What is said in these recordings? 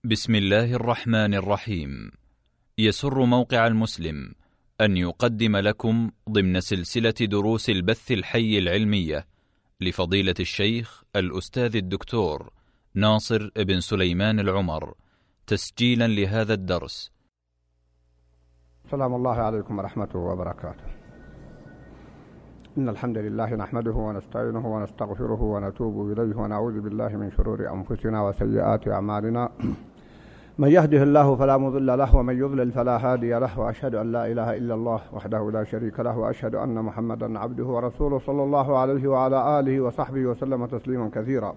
بسم الله الرحمن الرحيم. يسر موقع المسلم أن يقدم لكم ضمن سلسلة دروس البث الحي العلمية لفضيلة الشيخ الأستاذ الدكتور ناصر بن سليمان العمر تسجيلا لهذا الدرس. سلام الله عليكم ورحمته وبركاته. إن الحمد لله نحمده ونستعينه ونستغفره ونتوب إليه ونعوذ بالله من شرور أنفسنا وسيئات أعمالنا. من يهده الله فلا مضل له ومن يضلل فلا هادي له، وأشهد أن لا إله إلا الله وحده لا شريك له، وأشهد أن محمدا عبده ورسوله صلى الله عليه وعلى آله وصحبه وسلم تسليما كثيرا.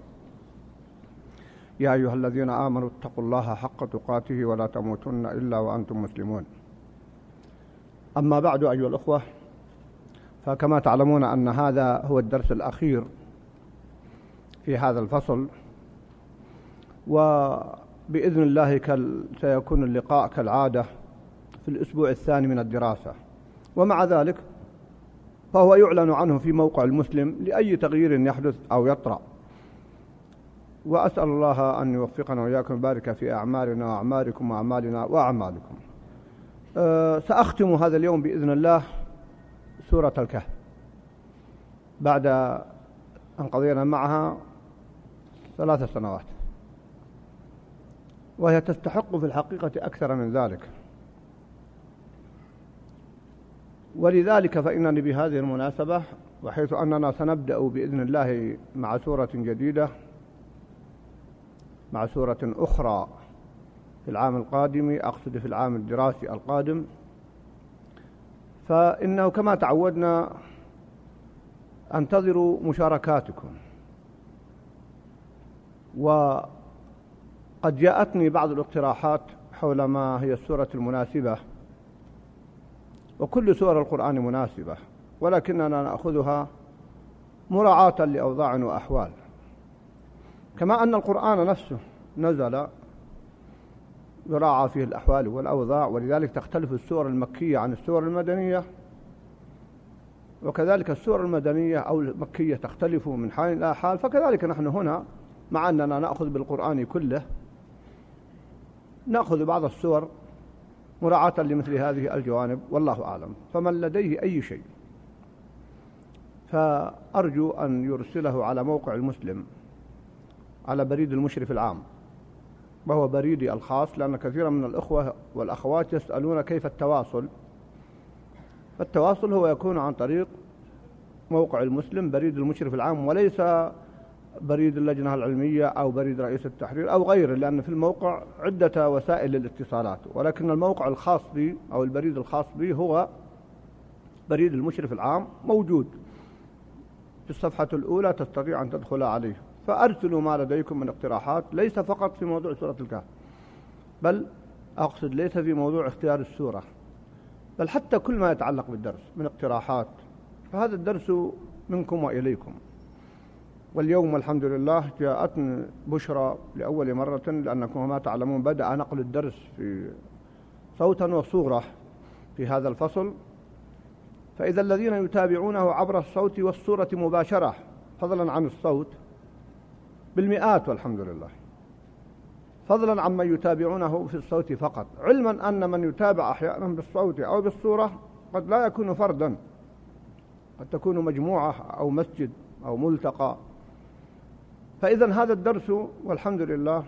يا أيها الذين آمنوا اتقوا الله حق تقاته ولا تموتن إلا وأنتم مسلمون. أما بعد أيها الأخوة، فكما تعلمون أن هذا هو الدرس الأخير في هذا الفصل، وبإذن الله سيكون اللقاء كالعادة في الأسبوع الثاني من الدراسة، ومع ذلك فهو يعلن عنه في موقع المسلم لأي تغيير يحدث أو يطرأ. وأسأل الله أن يوفقنا وإياكم ويبارك في أعمالنا وأعمالكم وأعمالنا وأعمالكم. سأختم هذا اليوم بإذن الله سورة الكهف بعد أن قضينا معها 3 سنوات، وهي تستحق في الحقيقة أكثر من ذلك. ولذلك فإنني بهذه المناسبة، وحيث أننا سنبدأ بإذن الله مع سورة جديدة، مع سورة أخرى في العام القادم، أقصد في العام الدراسي القادم، فإنه كما تعودنا أنتظر مشاركاتكم. وقد جاءتني بعض الاقتراحات حول ما هي السورة المناسبة، وكل سور القرآن مناسبة، ولكننا نأخذها مراعاة لأوضاع وأحوال، كما أن القرآن نفسه نزل يراعى فيه الأحوال والأوضاع، ولذلك تختلف السور المكية عن السور المدنية، وكذلك السور المدنية أو المكية تختلف من حال إلى حال. فكذلك نحن هنا، مع أننا نأخذ بالقرآن كله، نأخذ بعض السور مراعاة لمثل هذه الجوانب، والله أعلم. فمن لديه أي شيء فأرجو أن يرسله على موقع المسلم على بريد المشرف العام، وهو بريدي الخاص، لأن كثيرا من الأخوة والأخوات يسألون كيف التواصل. فالتواصل هو يكون عن طريق موقع المسلم بريد المشرف العام، وليس بريد اللجنة العلمية أو بريد رئيس التحرير أو غيره، لأن في الموقع عدة وسائل للاتصالات، ولكن الموقع الخاص بي أو البريد الخاص بي هو بريد المشرف العام، موجود في الصفحة الأولى، تستطيع أن تدخل عليه. فأرسلوا ما لديكم من اقتراحات، ليس فقط في موضوع سورة الكهف، بل أقصد ليس في موضوع اختيار السورة، بل حتى كل ما يتعلق بالدرس من اقتراحات. فهذا الدرس منكم وإليكم. واليوم الحمد لله جاءتني بشرى لأول مرة، لأنكم ما تعلمون بدأ نقل الدرس في صوتا وصورة في هذا الفصل، فإذا الذين يتابعونه عبر الصوت والصورة مباشرة، فضلا عن الصوت، بالمئات والحمد لله، فضلا عمن يتابعونه في الصوت فقط، علما أن من يتابع أحيانا بالصوت أو بالصورة قد لا يكون فردا، قد تكون مجموعة أو مسجد أو ملتقى. فإذا هذا الدرس والحمد لله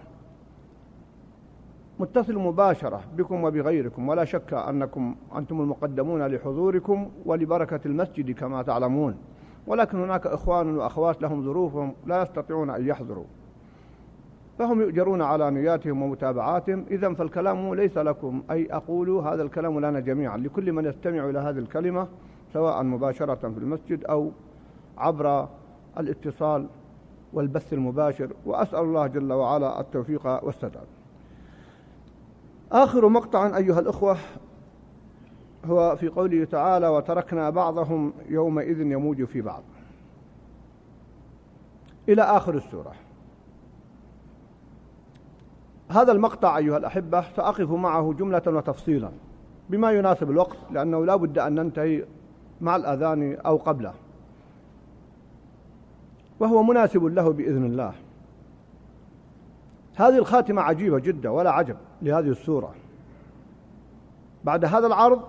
متصل مباشرة بكم وبغيركم، ولا شك أنكم أنتم المقدمون لحضوركم ولبركة المسجد كما تعلمون، ولكن هناك إخوان وأخوات لهم ظروفهم لا يستطيعون أن يحضروا، فهم يؤجرون على نياتهم ومتابعاتهم. إذن فالكلام ليس لكم، أي أقول هذا الكلام لنا جميعا، لكل من يستمع إلى هذه الكلمة، سواء مباشرة في المسجد أو عبر الاتصال والبث المباشر، وأسأل الله جل وعلا التوفيق والسداد. آخر مقطع أيها الأخوة هو في قوله تعالى: وتركنا بعضهم يومئذ يموج في بعض، إلى آخر السورة. هذا المقطع أيها الأحبة سأقف معه جملة وتفصيلا بما يناسب الوقت، لأنه لا بد أن ننتهي مع الأذان أو قبله، وهو مناسب له بإذن الله. هذه الخاتمة عجيبة جدا ولا عجب لهذه السورة. بعد هذا العرض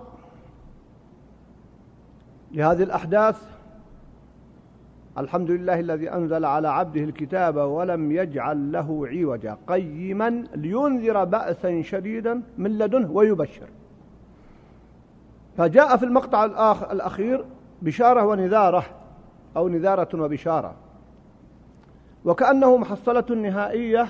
لهذه الأحداث، الحمد لله الذي أنزل على عبده الكتاب ولم يجعل له عوجا قيما لينذر بأسا شديدا من لدنه ويبشر. فجاء في المقطع الأخير بشارة ونذارة أو نذارة وبشارة، وكأنه محصلة نهائية،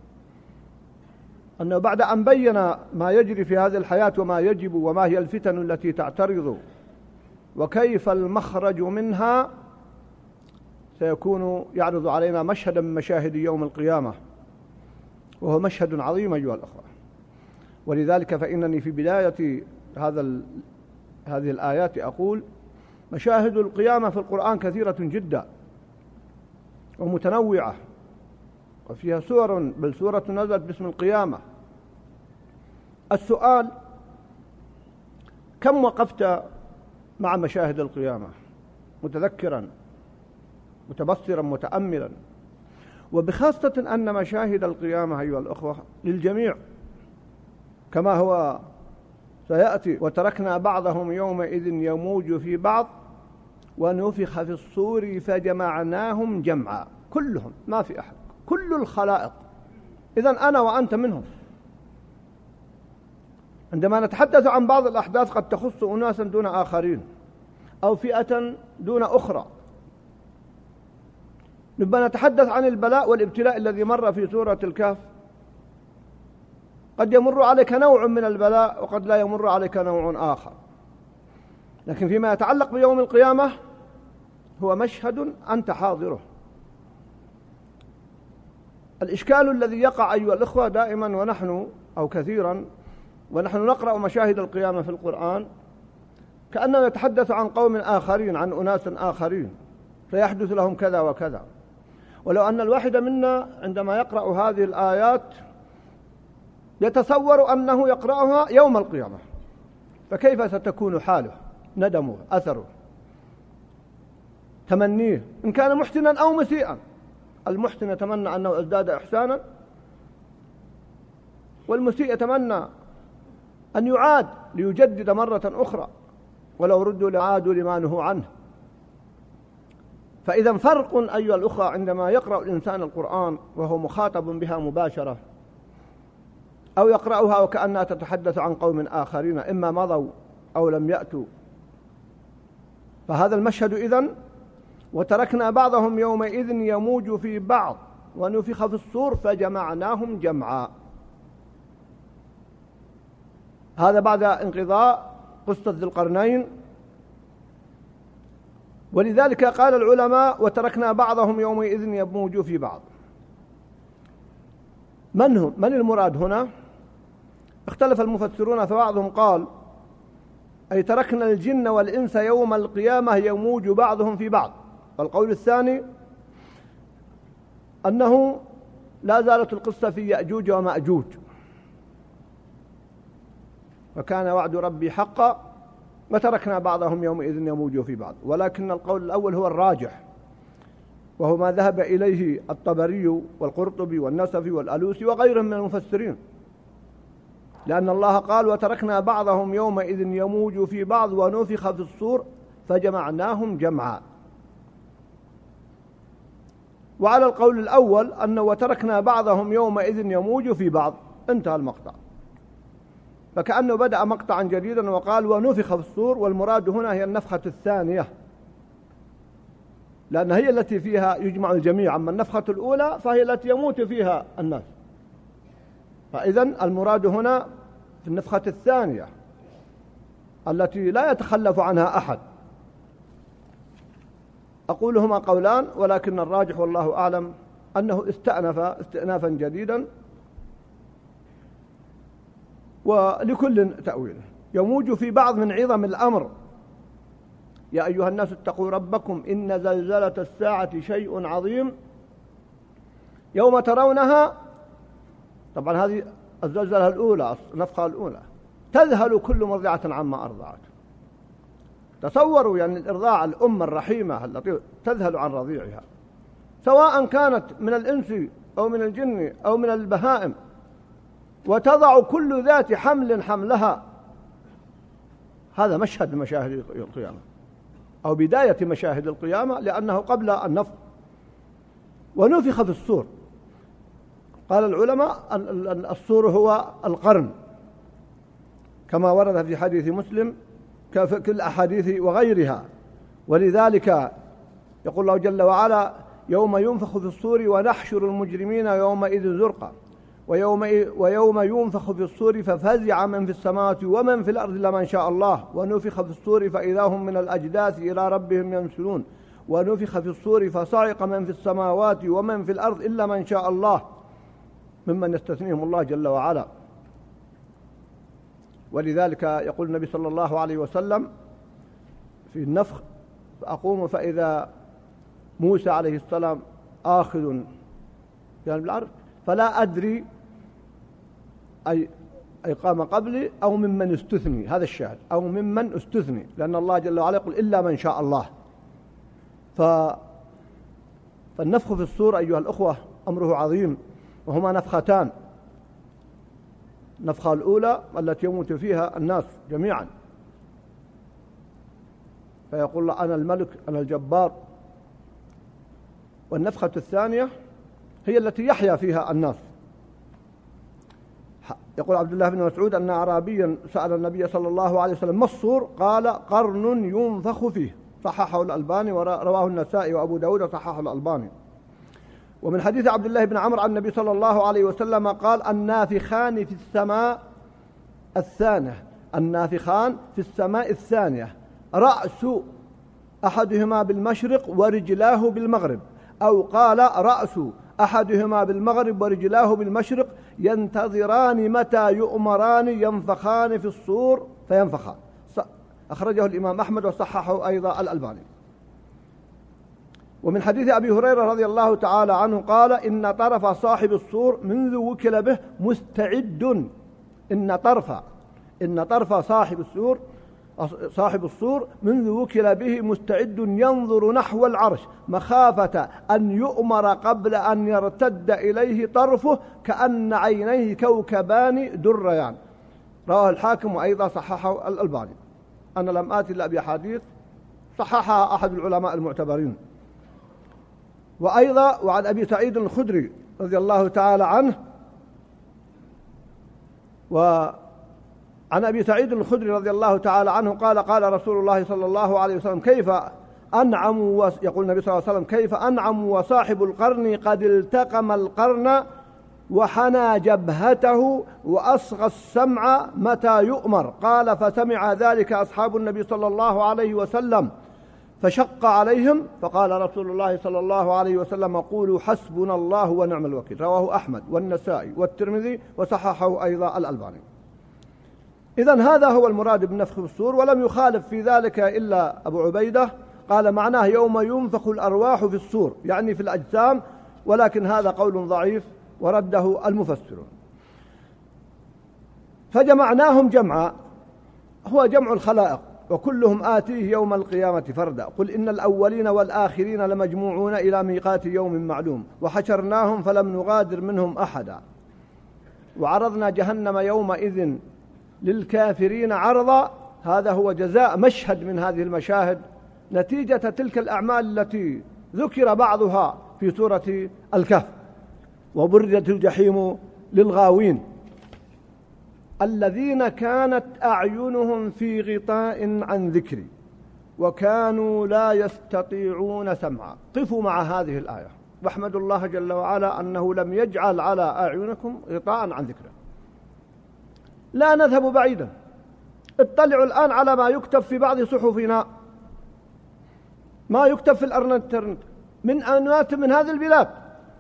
أنه بعد أن بين ما يجري في هذه الحياة وما يجب وما هي الفتن التي تعترض وكيف المخرج منها، سيكون يعرض علينا مشهدا من مشاهد يوم القيامة، وهو مشهد عظيم أيها الأخوة. ولذلك فإنني في بداية هذه الآيات أقول مشاهد القيامة في القرآن كثيرة جدا ومتنوعة، وفيها سور، بل سورة نزلت باسم القيامة. السؤال: كم وقفت مع مشاهد القيامة متذكرا متبصرا متأملا؟ وبخاصة أن مشاهد القيامة أيها الأخوة للجميع، كما هو سيأتي: وتركنا بعضهم يومئذ يموج في بعض ونفخ في الصور فجمعناهم جمعا. كلهم، ما في أحد، كل الخلائق. إذن أنا وأنت منهم. عندما نتحدث عن بعض الأحداث قد تخص أناسا دون آخرين أو فئة دون أخرى. لما نتحدث عن البلاء والابتلاء الذي مر في سورة الكهف، قد يمر عليك نوع من البلاء وقد لا يمر عليك نوع آخر، لكن فيما يتعلق بيوم القيامة هو مشهد أنت حاضره. الإشكال الذي يقع أيها الأخوة دائما ونحن أو كثيرا ونحن نقرأ مشاهد القيامة في القرآن، كأنه يتحدث عن قوم آخرين، عن أناس آخرين سيحدث لهم كذا وكذا. ولو أن الواحد منا عندما يقرأ هذه الآيات يتصور أنه يقرأها يوم القيامة، فكيف ستكون حاله، ندمه، أثره، تمنيه، إن كان محسنا أو مسيئا. المحسن يتمنى أنه ازداد إحسانا، والمسيء يتمنى أن يعاد ليجدد مرة أخرى، ولو ردوا لعادوا لما نهوا عنه. فإذا فرق أيها الأخوة عندما يقرأ الإنسان القرآن وهو مخاطب بها مباشرة، أو يقرأها وكأنها تتحدث عن قوم آخرين إما مضوا أو لم يأتوا. فهذا المشهد إذن: وتركنا بعضهم يومئذ يموج في بعض ونفخ في الصور فجمعناهم جمعا. هذا بعد انقضاء قصة ذي القرنين. ولذلك قال العلماء: وتركنا بعضهم يومئذ يموج في بعض. من المراد هنا؟ اختلف المفسرون، فبعضهم قال: أي تركنا الجن والإنس يوم القيامة يموج بعضهم في بعض. والقول الثاني أنه لا زالت القصة في يأجوج ومأجوج، وكان وعد ربي حقا وتركنا بعضهم يومئذ يموج في بعض. ولكن القول الأول هو الراجح، وهو ما ذهب إليه الطبري والقرطبي والنسفي والألوسي وغيرهم من المفسرين، لأن الله قال: وتركنا بعضهم يومئذ يموج في بعض ونفخ في الصور فجمعناهم جمعا. وعلى القول الأول أنه وتركنا بعضهم يومئذ يموج في بعض، انتهى المقطع. فكأنه بدأ مقطعا جديدا وقال: ونفخ في الصور، والمراد هنا هي النفخة الثانية، لأن هي التي فيها يجمع الجميع، أما النفخة الأولى فهي التي يموت فيها الناس. فإذن المراد هنا في النفخة الثانية التي لا يتخلف عنها أحد. أقول هما قولان، ولكن الراجح والله أعلم أنه استأنف استئنافا جديدا، ولكل تأويل. يموج في بعض من عظم الأمر: يا أيها الناس اتقوا ربكم إن زلزلة الساعة شيء عظيم يوم ترونها. طبعا هذه الزلزلة الأولى، النفخة الأولى، تذهل كل مرضعة عما أرضعت. تصوروا يعني الإرضاع، الأم الرحيمة التي تذهل عن رضيعها، سواء كانت من الإنس أو من الجن أو من البهائم، وتضع كل ذات حمل حملها. هذا مشهد من مشاهد القيامة أو بداية مشاهد القيامة، لأنه قبل النفخ. ونفخ في الصور. قال العلماء الصور هو القرن، كما ورد في حديث مسلم كل الأحاديث وغيرها. ولذلك يقول الله جل وعلا: يوم ينفخ في الصور ونحشر المجرمين يومئذ زرقا ويوم ينفخ في الصور ففزع من في السماوات ومن في الأرض إلا من شاء الله ونفخ في الصور فإذا هم من الأجداث إلى ربهم ينسلون ونفخ في الصور فصعق من في السماوات ومن في الأرض إلا من شاء الله ممن يستثنيهم الله جل وعلا. ولذلك يقول النبي صلى الله عليه وسلم في النفخ: فأقوم فإذا موسى عليه السلام آخذ جانب العرش فلا أدري أي قام قبلي أو ممن استثني. هذا الشاهد، أو ممن استثني، لأن الله جل وعلا يقول: إلا من شاء الله. فالنفخ في الصور أيها الأخوة أمره عظيم، وهما نفختان: النفخة الأولى التي يموت فيها الناس جميعا، فيقول الله: أنا الملك أنا الجبار. والنفخة الثانية هي التي يحيا فيها الناس. يقول عبد الله بن مسعود أن أعرابيا سأل النبي صلى الله عليه وسلم: ما الصور؟ قال: قرن ينفخ فيه. صححه الألباني ورواه النسائي وأبو داود وصححه الألباني. ومن حديث عبد الله بن عمرو عن النبي صلى الله عليه وسلم قال: النافخان في السماء الثانية، النافخان في السماء الثانية رأس أحدهما بالمشرق ورجلاه بالمغرب، أو قال: رأس أحدهما بالمغرب ورجلاه بالمشرق، ينتظران متى يؤمران ينفخان في الصور فينفخان. أخرجه الإمام أحمد وصححه أيضا الألباني. ومن حديث أبي هريرة رضي الله تعالى عنه قال: إن طرف صاحب الصور منذ وكل به مستعد. إن طرف صاحب الصور منذ وكل به مستعد ينظر نحو العرش مخافة أن يؤمر قبل أن يرتد إليه طرفه كأن عينيه كوكبان دريان. رواه الحاكم وأيضا صححه الألباني. أنا لم آتي إلا بأحاديث صححها أحد العلماء المعتبرين. وأيضا وعن أبي سعيد الخدري رضي الله تعالى عنه، وعن أبي سعيد الخدري رضي الله تعالى عنه قال: قال رسول الله صلى الله عليه وسلم: كيف أنعم يقول النبي صلى الله عليه وسلم: كيف أنعم وصاحب القرن قد التقم القرن وحنى جبهته وأصغى السمع متى يؤمر. قال: فسمع ذلك أصحاب النبي صلى الله عليه وسلم فشق عليهم، فقال رسول الله صلى الله عليه وسلم: قولوا حسبنا الله ونعم الوكيل. رواه أحمد والنسائي والترمذي وصححه أيضا الألباني. إذن هذا هو المراد بالنفخ في الصور، ولم يخالف في ذلك إلا أبو عبيدة، قال: معناه يوم ينفخ الأرواح في الصور، يعني في الأجسام، ولكن هذا قول ضعيف ورده المفسرون. فجمعناهم جمعا، هو جمع الخلائق، وكلهم آتيه يوم القيامة فردا. قل إن الأولين والآخرين لمجموعون إلى ميقات يوم معلوم وحشرناهم فلم نغادر منهم أحدا وعرضنا جهنم يومئذ للكافرين عرضا. هذا هو جزاء مشهد من هذه المشاهد نتيجة تلك الأعمال التي ذكر بعضها في سورة الكهف: وبرزت الجحيم للغاوين الذين كانت أعينهم في غطاء عن ذكري وكانوا لا يستطيعون سمعا. قفوا مع هذه الآية واحمدوا الله جل وعلا أنه لم يجعل على أعينكم غطاء عن ذكره. لا نذهب بعيدا، اطلعوا الآن على ما يكتب في بعض صحفنا، ما يكتب في الإنترنت من أنوات من هذه البلاد،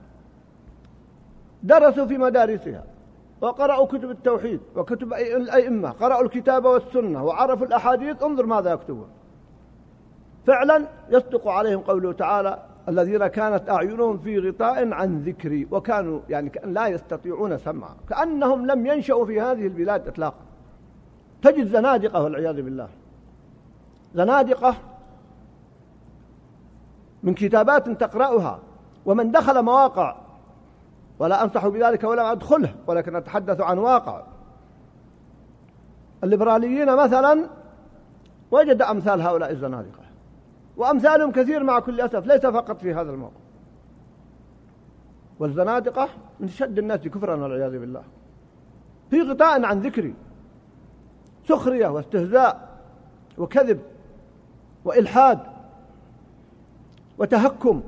درسوا في مدارسها وقرأوا كتب التوحيد وكتب الأئمة، قرأوا الكتاب والسنة وعرفوا الأحاديث. انظر ماذا يكتبون. فعلا يصدق عليهم قوله تعالى: الذين كانت أعينهم في غطاء عن ذكري وكانوا يعني لا يستطيعون سمعا، كأنهم لم ينشأوا في هذه البلاد إطلاقا. تجد زنادقة والعياذ بالله، زنادقة من كتابات تقرأها. ومن دخل مواقع ولا أنصح بذلك ولا أدخله، ولكن أتحدث عن واقع. الليبراليين مثلا وجد أمثال هؤلاء الزنادقة، وأمثالهم كثير مع كل أسف، ليس فقط في هذا الموقع. والزنادقة من شد الناس كفرا والعياذ بالله، في غطاء عن ذكري، سخرية واستهزاء وكذب وإلحاد وتهكم.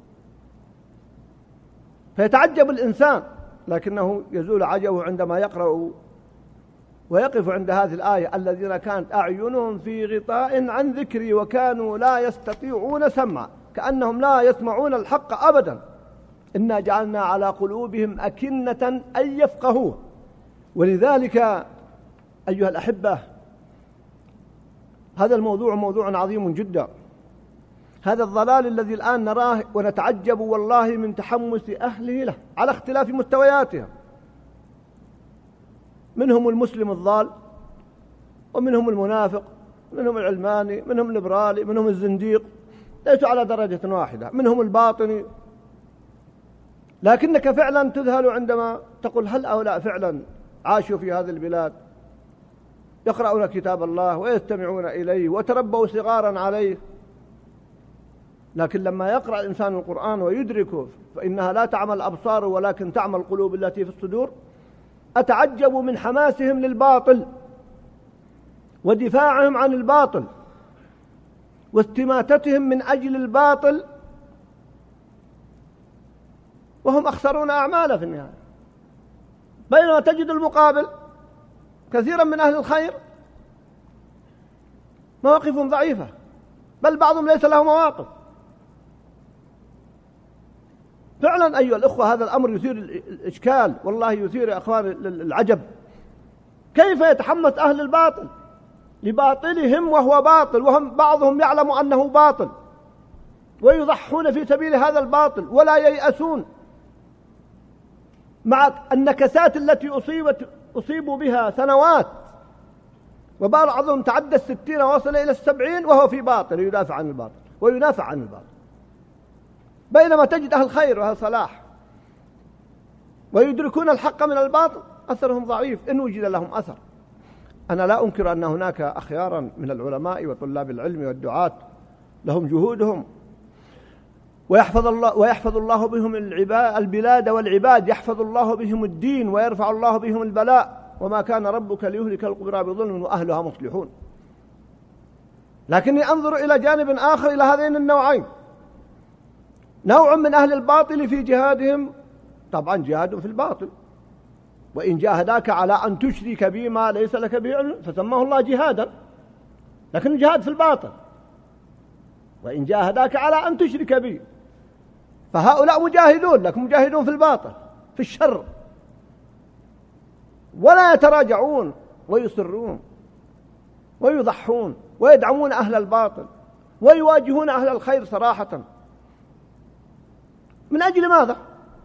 فيتعجب الإنسان، لكنه يزول عجبه عندما يقرأ ويقف عند هذه الآية: الذين كانت أعينهم في غطاء عن ذكري وكانوا لا يستطيعون سمعا، كأنهم لا يسمعون الحق أبدا. إنا جعلنا على قلوبهم أكنة أن يفقهوه. ولذلك أيها الأحبة، هذا الموضوع موضوع عظيم جدا. هذا الضلال الذي الآن نراه ونتعجب والله من تحمس أهله له على اختلاف مستوياتهم، منهم المسلم الضال، ومنهم المنافق، منهم العلماني، منهم الليبرالي، منهم الزنديق، ليسوا على درجة واحدة، منهم الباطني. لكنك فعلا تذهل عندما تقول: هل هؤلاء فعلا عاشوا في هذه البلاد، يقرؤون كتاب الله ويستمعون إليه وتربوا صغارا عليه؟ لكن لما يقرأ الإنسان القرآن ويدركه فإنها لا تعمل الأبصار ولكن تعمل القلوب التي في الصدور، أتعجب من حماسهم للباطل ودفاعهم عن الباطل واستماتتهم من أجل الباطل، وهم أخسرون أعماله في النهاية. بينما تجد المقابل كثيرا من أهل الخير مواقف ضعيفة، بل بعضهم ليس له مواقف. فعلا أيها الأخوة، هذا الأمر يثير الإشكال، والله يثير يا أخوان العجب. كيف يتحمس أهل الباطل لباطلهم وهو باطل، وهم بعضهم يعلم أنه باطل، ويضحون في سبيل هذا الباطل ولا ييأسون مع النكسات التي أصيبوا بها سنوات، وبعضهم تعدى 60 ووصل إلى 70 وهو في باطل يدافع عن الباطل وينافع عن الباطل. بينما تجد أهل خير وأهل صلاح ويدركون الحق من الباطل أثرهم ضعيف إن وجد لهم أثر. أنا لا أنكر أن هناك أخيارا من العلماء وطلاب العلم والدعاة لهم جهودهم، ويحفظ الله بهم البلاد والعباد، يحفظ الله بهم الدين ويرفع الله بهم البلاء، وما كان ربك ليهلك القرى بظلم وأهلها مصلحون. لكني أنظر إلى جانب آخر إلى هذين النوعين: نوع من أهل الباطل في جهادهم، طبعا جهادهم في الباطل، وإن جاهداك على أن تشرك بما ليس لك به علم فسماه الله جهادا، لكن جهاد في الباطل. وإن جاهداك على أن تشرك به، فهؤلاء مجاهدون، لكن مجاهدون في الباطل في الشر، ولا يتراجعون ويصرون ويضحون ويدعمون أهل الباطل ويواجهون أهل الخير صراحة. من أجل ماذا؟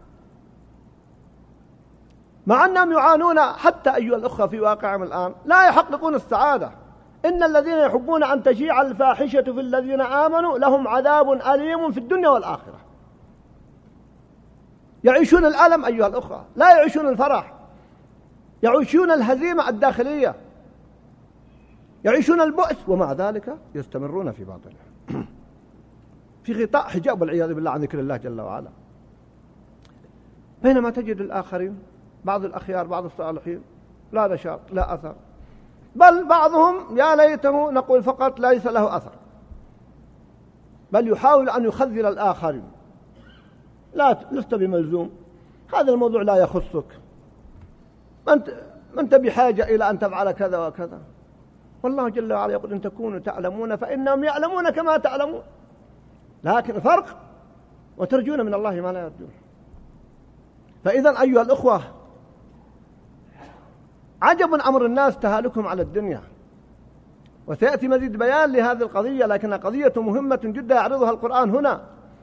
مع أنهم يعانون حتى أيها الأخوة في واقعهم الآن لا يحققون السعادة. إن الذين يحبون أن تشيع الفاحشة في الذين آمنوا لهم عذاب أليم في الدنيا والآخرة. يعيشون الألم أيها الأخوة، لا يعيشون الفرح، يعيشون الهزيمة الداخلية، يعيشون البؤس، ومع ذلك يستمرون في باطلهم في غطاء حجاب والعياذ بالله عن ذكر الله جل وعلا. بينما تجد الآخرين، بعض الأخيار، بعض الصالحين، لا نشاط لا أثر، بل بعضهم يا ليته نقول فقط ليس له أثر، بل يحاول أن يخذل الآخرين. لست بملزوم، هذا الموضوع لا يخصك، ما أنت بحاجة إلى أن تفعل كذا وكذا. والله جل وعلا يقول: إن تكونوا تعلمون فإنهم يعلمون كما تعلمون، لكن الفرق وترجون من الله ما لا يرجون. فإذا أيها الأخوة، عجب أمر الناس تهالكهم على الدنيا، وسيأتي مزيد بيان لهذه القضية، لكنها قضية مهمة جدا يعرضها القرآن هنا.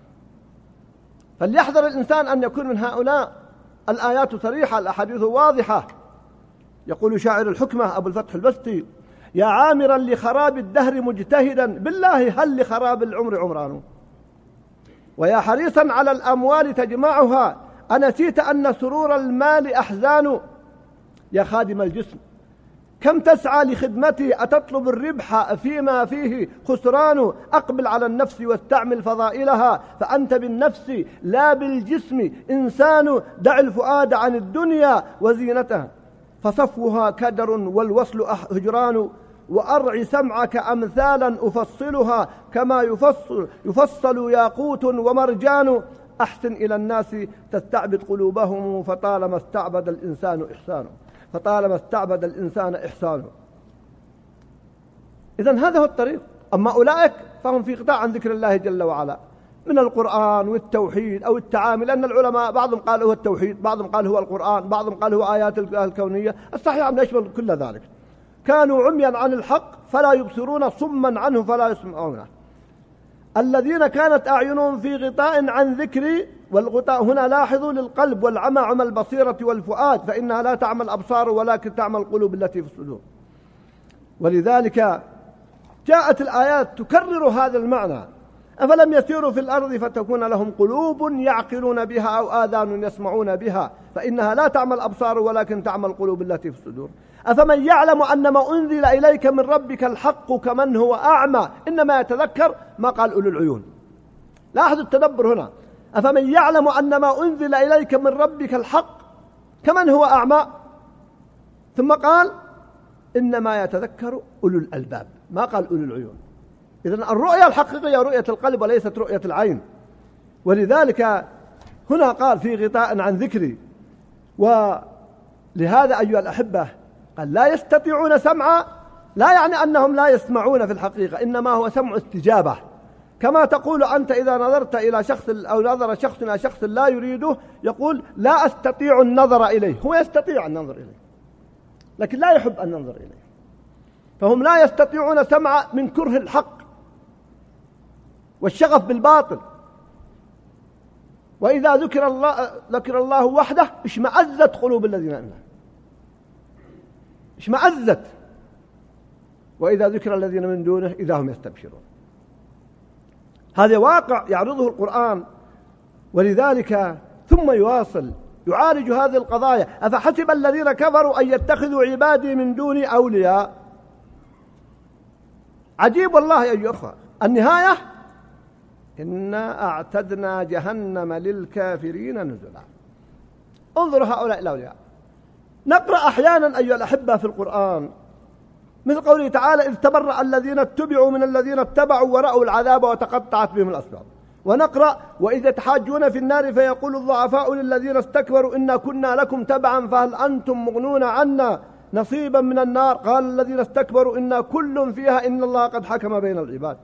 فليحذر الإنسان أن يكون من هؤلاء. الآيات صريحة، الأحاديث واضحة. يقول شاعر الحكمة أبو الفتح البستي: يا عامرا لخراب الدهر مجتهدا، بالله هل لخراب العمر عمران؟ ويا حريصا على الأموال تجمعها، أنسيت أن سرور المال أحزان؟ يا خادم الجسم كم تسعى لخدمته، أتطلب الربح فيما فيه خسران؟ أقبل على النفس واستعمل فضائلها، فأنت بالنفس لا بالجسم إنسان. دع الفؤاد عن الدنيا وزينتها، فصفوها كدر والوصل هجران. وأرع سمعك أمثالا أفصلها، كما يفصل ياقوت ومرجان. أحسن إلى الناس تستعبد قلوبهم، فطالما استعبد الإنسان إحسانه، فطالما استعبد الإنسان إحسانه. إذن هذا هو الطريق. أما أولئك فهم في قطاع عن ذكر الله جل وعلا من القرآن والتوحيد أو التعامل، لأن العلماء بعضهم قال هو التوحيد، بعضهم قال هو القرآن، بعضهم قال هو آيات الكونية. الصحيح أن يشمل كل ذلك. كانوا عميا عن الحق فلا يبصرون، صما عنه فلا يسمعونه. الذين كانت أعينهم في غطاء عن ذكري، والغطاء هنا لاحظوا للقلب، والعمى عمى البصيرة والفؤاد، فإنها لا تعمى الأبصار ولكن تعمى القلوب التي في الصدور. ولذلك جاءت الآيات تكرر هذا المعنى. أفلم يسيروا في الأرض فتكون لهم قلوب يعقلون بها أو آذان يسمعون بها، فإنها لا تعمى الأبصار ولكن تعمى القلوب التي في الصدور. أفمن يعلم أن ما أنزل إليك من ربك الحق كمن هو أعمى، إنما يتذكر، ما قال أولو العيون. لاحظوا التدبر هنا. أفمن يعلم أن ما أنزل إليك من ربك الحق كمن هو أعمى، ثم قال إنما يتذكر أولو الألباب، ما قال أولو العيون. إذن الرؤية الحقيقية رؤية القلب وليست رؤية العين. ولذلك هنا قال في غطاء عن ذكري. ولهذا أيها الأحبة قال لا يستطيعون سمعا، لا يعني أنهم لا يسمعون في الحقيقة، إنما هو سمع استجابة. كما تقول أنت إذا نظرت إلى شخص أو نظر شخص إلى شخص لا يريده، يقول لا أستطيع النظر إليه. هو يستطيع النظر إليه لكن لا يحب أن ننظر إليه. فهم لا يستطيعون سمع من كره الحق والشغف بالباطل. وإذا ذكر الله وحده اشمأزت قلوب الذين آمنوا، اشمأزت. وإذا ذكر الذين من دونه إذا هم يستبشرون. هذا واقع يعرضه القرآن. ولذلك ثم يواصل يعالج هذه القضايا. أفحسب الذين كفروا أن يتخذوا عبادي من دوني أولياء. عجيب والله يا أيها الأخوة. النهاية إنا أعتدنا جهنم للكافرين نزلا. انظروا هؤلاء الأولياء. نقرأ أحيانا أيها الأحبة في القرآن مثل قوله تعالى إذ تبرأ الذين اتبعوا من الذين اتبعوا ورأوا العذاب وتقطعت بهم الأسباب. ونقرأ وإذا تحاجون في النار فيقول الضعفاء للذين استكبروا إنا كنا لكم تبعا فهل أنتم مغنون عنا نصيبا من النار قال الذين استكبروا إنا كل فيها إن الله قد حكم بين العباد.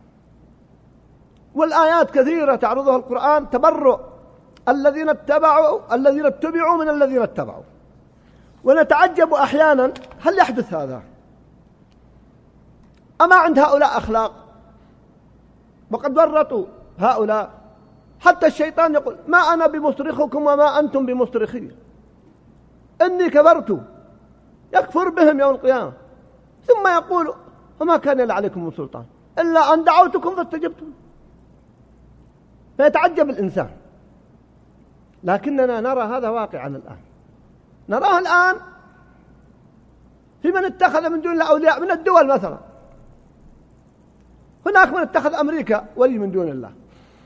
والآيات كثيرة تعرضها القرآن. تبرؤ الذين اتبعوا من الذين اتبعوا. ونتعجب أحيانا هل يحدث هذا؟ أما عند هؤلاء أخلاق؟ وقد ورطوا هؤلاء. حتى الشيطان يقول ما أنا بمصرخكم وما أنتم بمصرخي إني كفرت. يكفر بهم يوم القيامة ثم يقول وما كان لي عليكم من سلطان إلا أن دعوتكم فاستجبتم. فيتعجب الإنسان. لكننا نرى هذا واقعا الآن. نراه الآن في من اتخذ من دون الله أولياء من الدول. مثلا هناك من اتخذ أمريكا ولي من دون الله.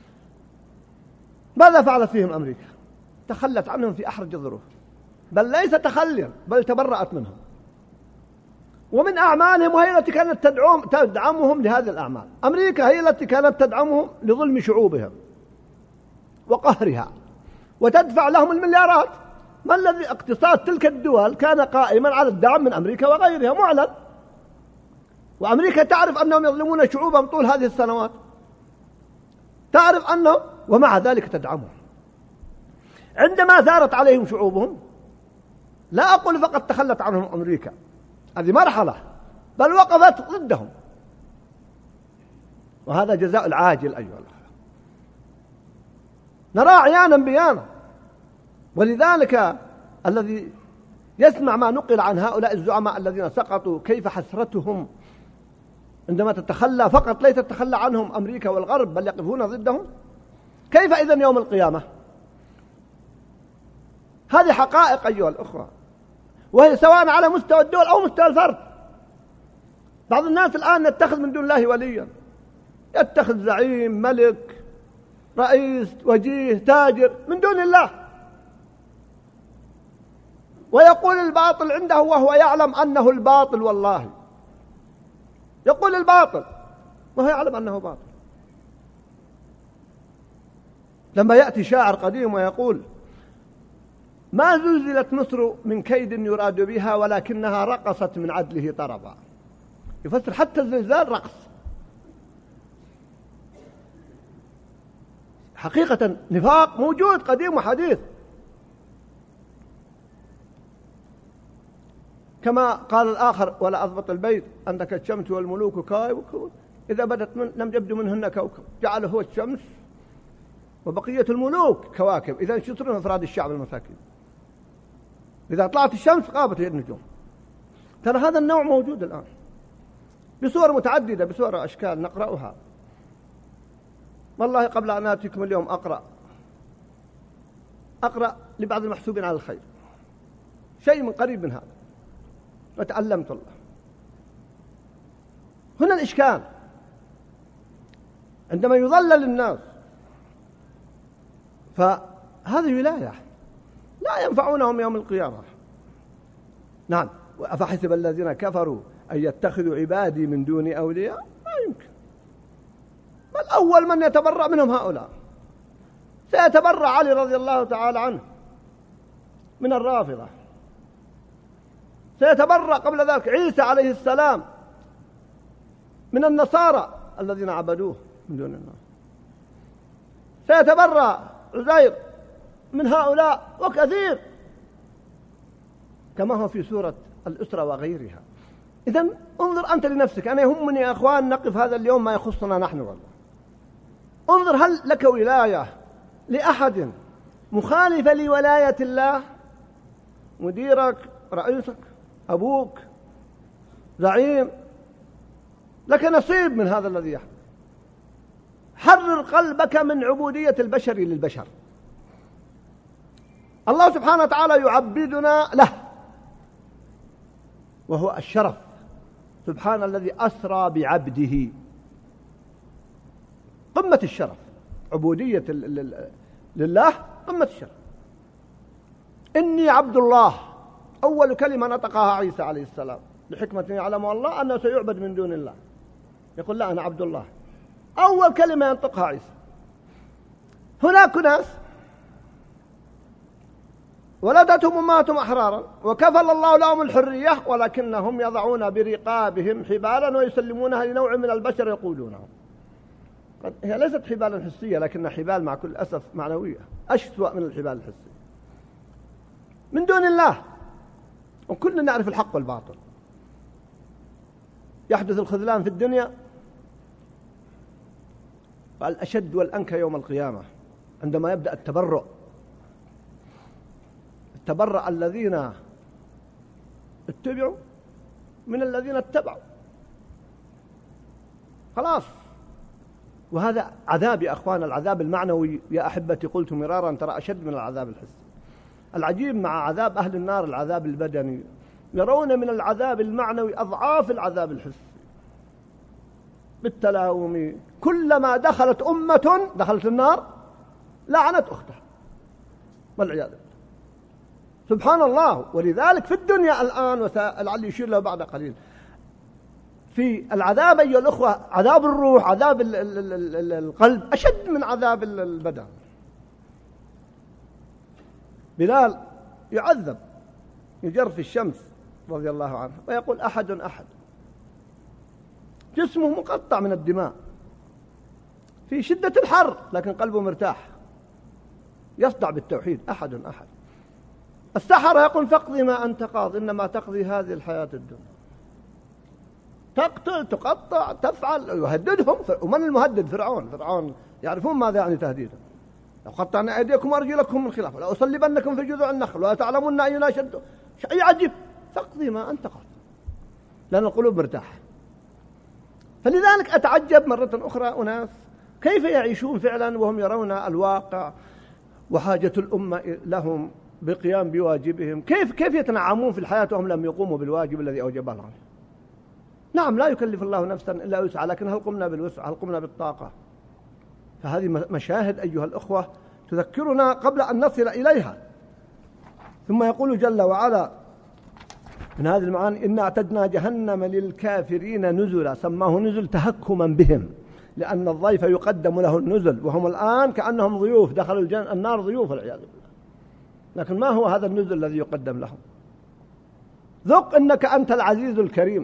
ماذا فعلت فيهم أمريكا؟ تخلت عنهم في أحرج الظروف، بل ليس تخليا بل تبرأت منهم ومن أعمالهم. وهي التي كانت تدعمهم لهذه الأعمال. أمريكا هي التي كانت تدعمهم لظلم شعوبهم وقهرها وتدفع لهم المليارات. ما الذي اقتصاد تلك الدول كان قائما على الدعم من أمريكا وغيرها معلن. وأمريكا تعرف أنهم يظلمون شعوبهم طول هذه السنوات، تعرف أنهم، ومع ذلك تدعمهم. عندما ثارت عليهم شعوبهم لا أقول فقط تخلت عنهم أمريكا، هذه مرحلة، بل وقفت ضدهم. وهذا جزاء العاجل أيها الأخوة. نرى عيانا بيانا. ولذلك الذي يسمع ما نقل عن هؤلاء الزعماء الذين سقطوا كيف حسرتهم عندما تتخلى فقط، ليس تتخلى عنهم أمريكا والغرب بل يقفون ضدهم. كيف إذن يوم القيامة؟ هذه حقائق أيها الأخوة، وهي سواء على مستوى الدول أو مستوى الفرد. بعض الناس الآن يتخذ من دون الله وليا، يتخذ زعيم، ملك، رئيس، وجيه، تاجر من دون الله، ويقول الباطل عنده وهو يعلم أنه الباطل. والله يقول الباطل وهو يعلم أنه باطل. لما يأتي شاعر قديم ويقول: ما زلزلت مصر من كيد يراد بها ولكنها رقصت من عدله طربا. يفسر حتى الزلزال رقص. حقيقة نفاق موجود قديم وحديث، كما قال الآخر: ولا أضبط البيت عندك الشمس والملوك كواكب إذا بدت لم يبدو منهن كوكب، جعله هو الشمس وبقية الملوك كواكب إذا شطر من أفراد الشعب المساكين، إذا طلعت الشمس غابت هي النجوم. ترى هذا النوع موجود الآن بصور متعددة، بصور وأشكال نقرأها. والله قبل أن آتيكم اليوم أقرأ لبعض المحسوبين على الخير شيء من قريب من هذا وتعلمت الله. هنا الإشكال عندما يضلل الناس، فهذه ولاية لا ينفعونهم يوم القيامة. نعم، أفحسب الذين كفروا أن يتخذوا عبادي من دون أولياء؟ ما يمكن. بل أول من يتبرأ منهم هؤلاء. سيتبرأ علي رضي الله تعالى عنه من الرافضة، سيتبرأ قبل ذلك عيسى عليه السلام من النصارى الذين عبدوه من دون الله، سيتبرأ عزير من هؤلاء وكثير، كما هو في سورة الأسرة وغيرها. إذن انظر أنت لنفسك. أنا يهمني يا أخوان نقف هذا اليوم ما يخصنا نحن. والله انظر، هل لك ولاية لأحد مخالفة لولاية الله؟ مديرك، رئيسك، أبوك، زعيم، لك نصيب من هذا الذي يحدث. حرر قلبك من عبودية البشر للبشر. الله سبحانه وتعالى يعبدنا له، وهو الشرف. سبحان الذي أسرى بعبده، قمة الشرف، عبودية لله قمة الشرف. إني عبد الله، أول كلمة نطقها عيسى عليه السلام لحكمة يعلم الله أنه سيعبد من دون الله، يقول: لا، أنا عبد الله. أول كلمة ينطقها عيسى. هناك ناس ولدتهم أمهاتهم أحرارا وكفل الله لهم الحرية، ولكنهم يضعون برقابهم حبالا ويسلمونها لنوع من البشر يقودونهم. هي ليست حبالا حسية، لكنها حبال مع كل أسف معنوية أسوأ من الحبال الحسية من دون الله. وكلنا نعرف الحق والباطل. يحدث الخذلان في الدنيا، والأشد والأنكى يوم القيامة عندما يبدأ التبرؤ الذين اتبعوا من الذين اتبعوا. خلاص. وهذا عذاب يا أخوان، العذاب المعنوي يا أحبتي قلت مرارا ترى أشد من العذاب الحسي. العجيب مع عذاب أهل النار العذاب البدني، يرون من العذاب المعنوي أضعاف العذاب الحسي بالتلاوم. كلما دخلت أمة دخلت النار لعنت أختها والعياذ بالله. سبحان الله. ولذلك في الدنيا الآن، ولعلي يشير له بعد قليل، في العذاب أيها الأخوة عذاب الروح، عذاب القلب أشد من عذاب البدن. بلال يعذب، يجر في الشمس رضي الله عنه ويقول: أحد، جسمه مقطع من الدماء في شدة الحر، لكن قلبه مرتاح يصدع بالتوحيد. أحد. السحرة يقول: فاقضي ما أنت قاض، إنما تقضي هذه الحياة الدنيا. تقتل، تقطع، تفعل، يهددهم. ومن المهدد؟ فرعون يعرفون ماذا يعني تهديدا. لو قطعنا أيديكم وأرجلكم من خلاف لا أصلبنكم في جذوع النخل ولا تعلمون أينا شد. شيء عجيب. فاقضي ما أنت قاض، لأن القلوب مرتاحة. فلذلك أتعجب مرة أخرى أناس كيف يعيشون فعلا وهم يرون الواقع وحاجة الأمة لهم بقيام بواجبهم. كيف يتنعمون في الحياة وهم لم يقوموا بالواجب الذي أوجبه لهم؟ نعم، لا يكلف الله نفسا إلا وسعها، لكن هل قمنا بالوسع؟ هل قمنا بالطاقة؟ فهذه مشاهد أيها الأخوة تذكرنا قبل أن نصل إليها. ثم يقول جل وعلا من هذه المعاني: إنا اعتدنا جهنم للكافرين نزلا. سماه نزل تهكما بهم، لأن الضيف يقدم له النزل، وهم الآن كأنهم ضيوف دخلوا النار ضيوف والعياذ بالله. لكن ما هو هذا النزل الذي يقدم لهم؟ ذق إنك أنت العزيز الكريم،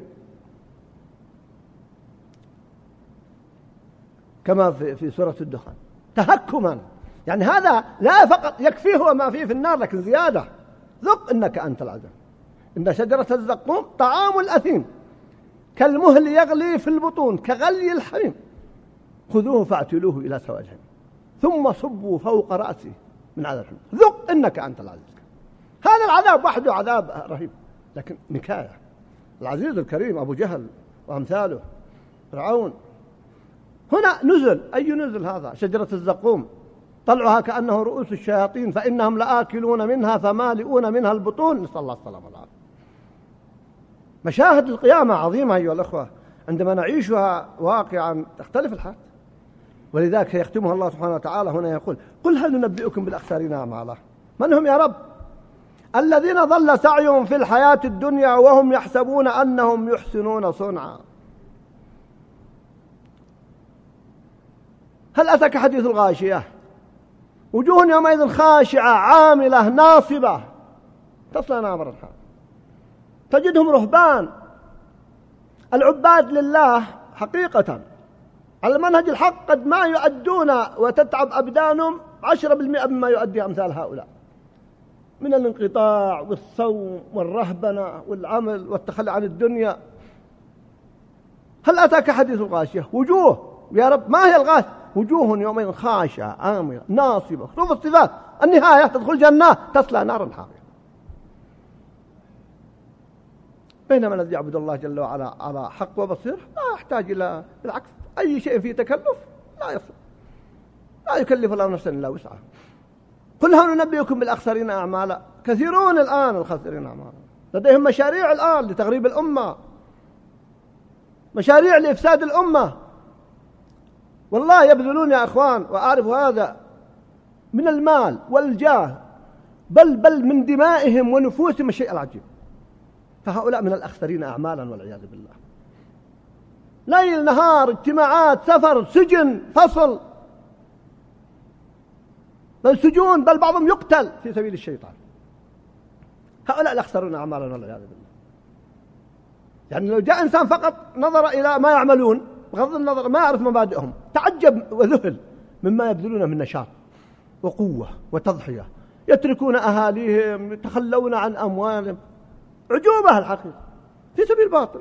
كما في سورة الدخان، تهكما. يعني هذا لا فقط يكفيه وما فيه في النار، لكن زيادة. ذق إنك أنت العزيز. إن شجرة الزقوم طعام الأثيم كالمهل يغلي في البطون كغلي الحميم خذوه فاعتلوه إلى سواء الجحيم ثم صبوا فوق رأسه من عذاب الحميم ذق إنك أنت العزيز. هذا العذاب وحده عذاب رهيب، لكن نكاية. العزيز الكريم أبو جهل وأمثاله، فرعون. هنا نزل. أي نزل هذا؟ شجرة الزقوم طلعها كأنه رؤوس الشياطين فإنهم لآكلون منها فمالئون منها البطون، نسأل الله السلامة والعافية. مشاهد القيامة عظيمة أيها الأخوة، عندما نعيشها واقعا تختلف الحال. ولذلك يختمها الله سبحانه وتعالى هنا يقول: قل هل ننبئكم بالأخسرين أعمالا. من هم يا رب؟ الذين ضل سعيهم في الحياة الدنيا وهم يحسبون أنهم يحسنون صنعا. هل أتاك حديث الغاشية؟ وجوه يومئذ خاشعة عاملة ناصبة تصلى نارا حامية. تجدهم رهبان العباد لله حقيقة على منهج الحق، قد ما يؤدون وتتعب أبدانهم 10% مما يؤدي أمثال هؤلاء من الانقطاع والصوم والرهبنة والعمل والتخلي عن الدنيا. هل أتاك حديث الغاشية؟ وجوه يا رب، ما هي الغاشية؟ وجوه يومئذ خاشعة عاملة ناصبة. شوف الصفات، النهاية تدخل جنة تصلى نارا حامية. بينما الذي يعبد الله جل وعلا على حق وبصير لا يحتاج إلى بالعكس أي شيء فيه تكلف لا يصل، لا يكلف الله نفسا إلا وسعها. قل هل ننبئكم بالأخسرين أعمالا. كثيرون الآن الخاسرين أعمالا، لديهم مشاريع الآن لتغريب الأمة، مشاريع لإفساد الأمة. والله يبذلون يا أخوان، وأعرف هذا، من المال والجاه بل من دمائهم ونفوسهم الشيء العجيب. فهؤلاء من الأخسرين أعمالا والعياذ بالله. ليل نهار اجتماعات سفر سجن فصل، بل سجون، بل بعضهم يقتل في سبيل الشيطان. هؤلاء الأخسرون أعمالا والعياذ بالله. يعني لو جاء إنسان فقط نظر إلى ما يعملون بغض النظر ما يعرف مبادئهم تعجب وذهل مما يبذلون من نشاط وقوة وتضحية، يتركون أهاليهم، يتخلون عن أموالهم، عجوبة الحقيقة في سبيل باطل.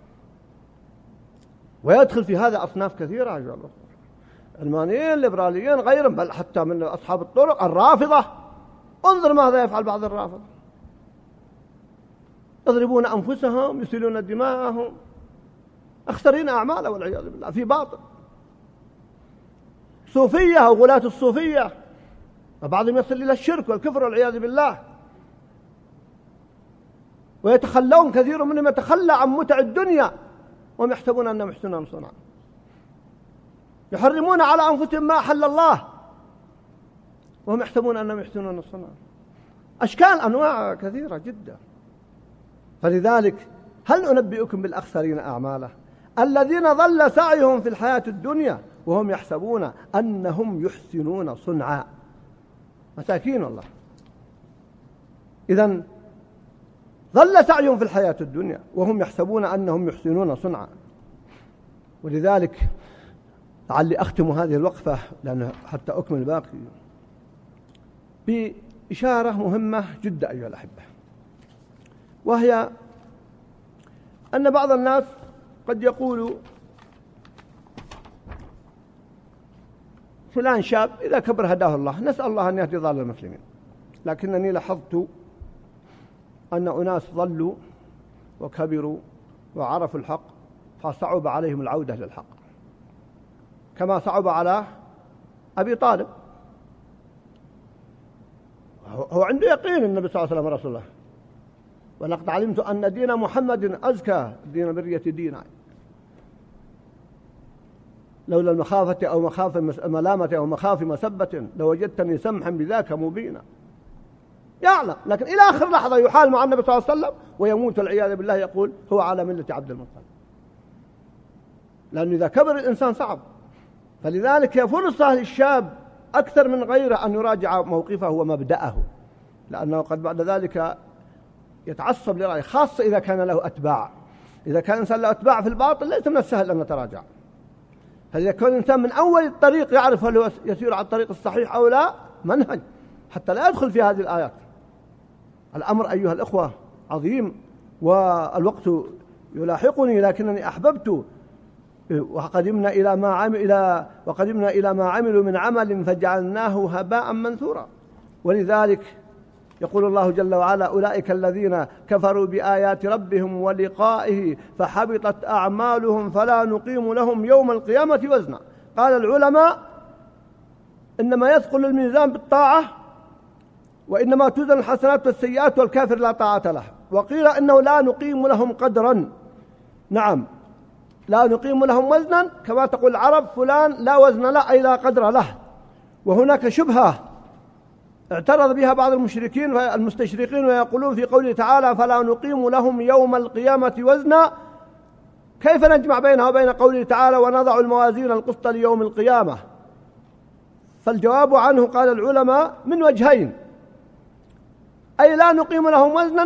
ويدخل في هذا أصناف كثيرة أيها الله، علمانيين، ليبراليين، غيرهم، بل حتى من أصحاب الطرق، الرافضة. انظر ماذا يفعل بعض الرافضة، يضربون أنفسهم، يسيلون دماءهم، أخسرين أعمالا والعياذ بالله في باطل. صوفية أو غلاة الصوفية، وبعضهم يصل إلى الشرك والكفر والعياذ بالله. ويتخلون، كثير منهم يتخلى عن متع الدنيا وهم يحسبون أنهم يحسنون صنعا. يحرمون على أنفسهم ما أحل الله وهم يحسبون أنهم يحسنون صنعا. أشكال أنواع كثيرة جدا. فلذلك هل أنبئكم بالأخسرين أعمالا الذين ضل سعيهم في الحياة الدنيا وهم يحسبون أنهم يحسنون صنعا. مساكين والله. إذن ضل سعيهم في الحياة الدنيا وهم يحسبون أنهم يحسنون صنعا. ولذلك لعلي أختم هذه الوقفة لأنه حتى أكمل الباقي بإشارة مهمة جدا أيها الأحبة، وهي أن بعض الناس قد يقول فلان شاب إذا كبر هداه الله، نسأل الله أن يهدي ضال المسلمين. لكنني لاحظت أن أناس ضلوا وكبروا وعرفوا الحق فصعب عليهم العودة للحق، كما صعب على أبي طالب. هو عنده يقين النبي صلى الله عليه وسلم رسول الله. ولقد علمت أن دين محمد أزكى دين برية دينا، لولا المخافة أو مخافة ملامة أو مخافة مسبة لوجدتني سمحا بذاك مبينا. يعلم، لكن إلى آخر لحظة يحال مع النبي صلى الله عليه وسلم ويموت والعياذ بالله، يقول هو على ملة عبد المطلب، لأنه إذا كبر الإنسان صعب. فلذلك يفرص الشاب أكثر من غيره أن يراجع موقفه ومبدأه، لأنه قد بعد ذلك يتعصب لرأيه، خاصة إذا كان له أتباع. إذا كان الإنسان له أتباع في الباطل ليس من السهل أن نتراجع. فإذا كان الإنسان من أول الطريق يعرف هل هو يسير على الطريق الصحيح أو لا، منهج حتى لا يدخل في هذه الآيات. الأمر أيها الإخوة عظيم، والوقت يلاحقني، لكنني أحببت. وقدمنا إلى ما عملوا من عمل فجعلناه هباء منثورا. ولذلك يقول الله جل وعلا: أولئك الذين كفروا بآيات ربهم ولقائه فحبطت أعمالهم فلا نقيم لهم يوم القيامة وزنا. قال العلماء: إنما يثقل الميزان بالطاعة، وإنما توزن الحسنات والسيئات، والكافر لا طاعة له. وقيل إنه لا نقيم لهم قدرا. نعم، لا نقيم لهم وزنا، كما تقول العرب: فلان لا وزن له أي لا قدر له. وهناك شبهة اعترض بها بعض المشركين المستشرقين ويقولون في قوله تعالى: فلا نقيم لهم يوم القيامة وزنا، كيف نجمع بينها وبين قوله تعالى: ونضع الموازين القسط ليوم القيامة؟ فالجواب عنه قال العلماء من وجهين: أي لا نقيم لهم وزنا،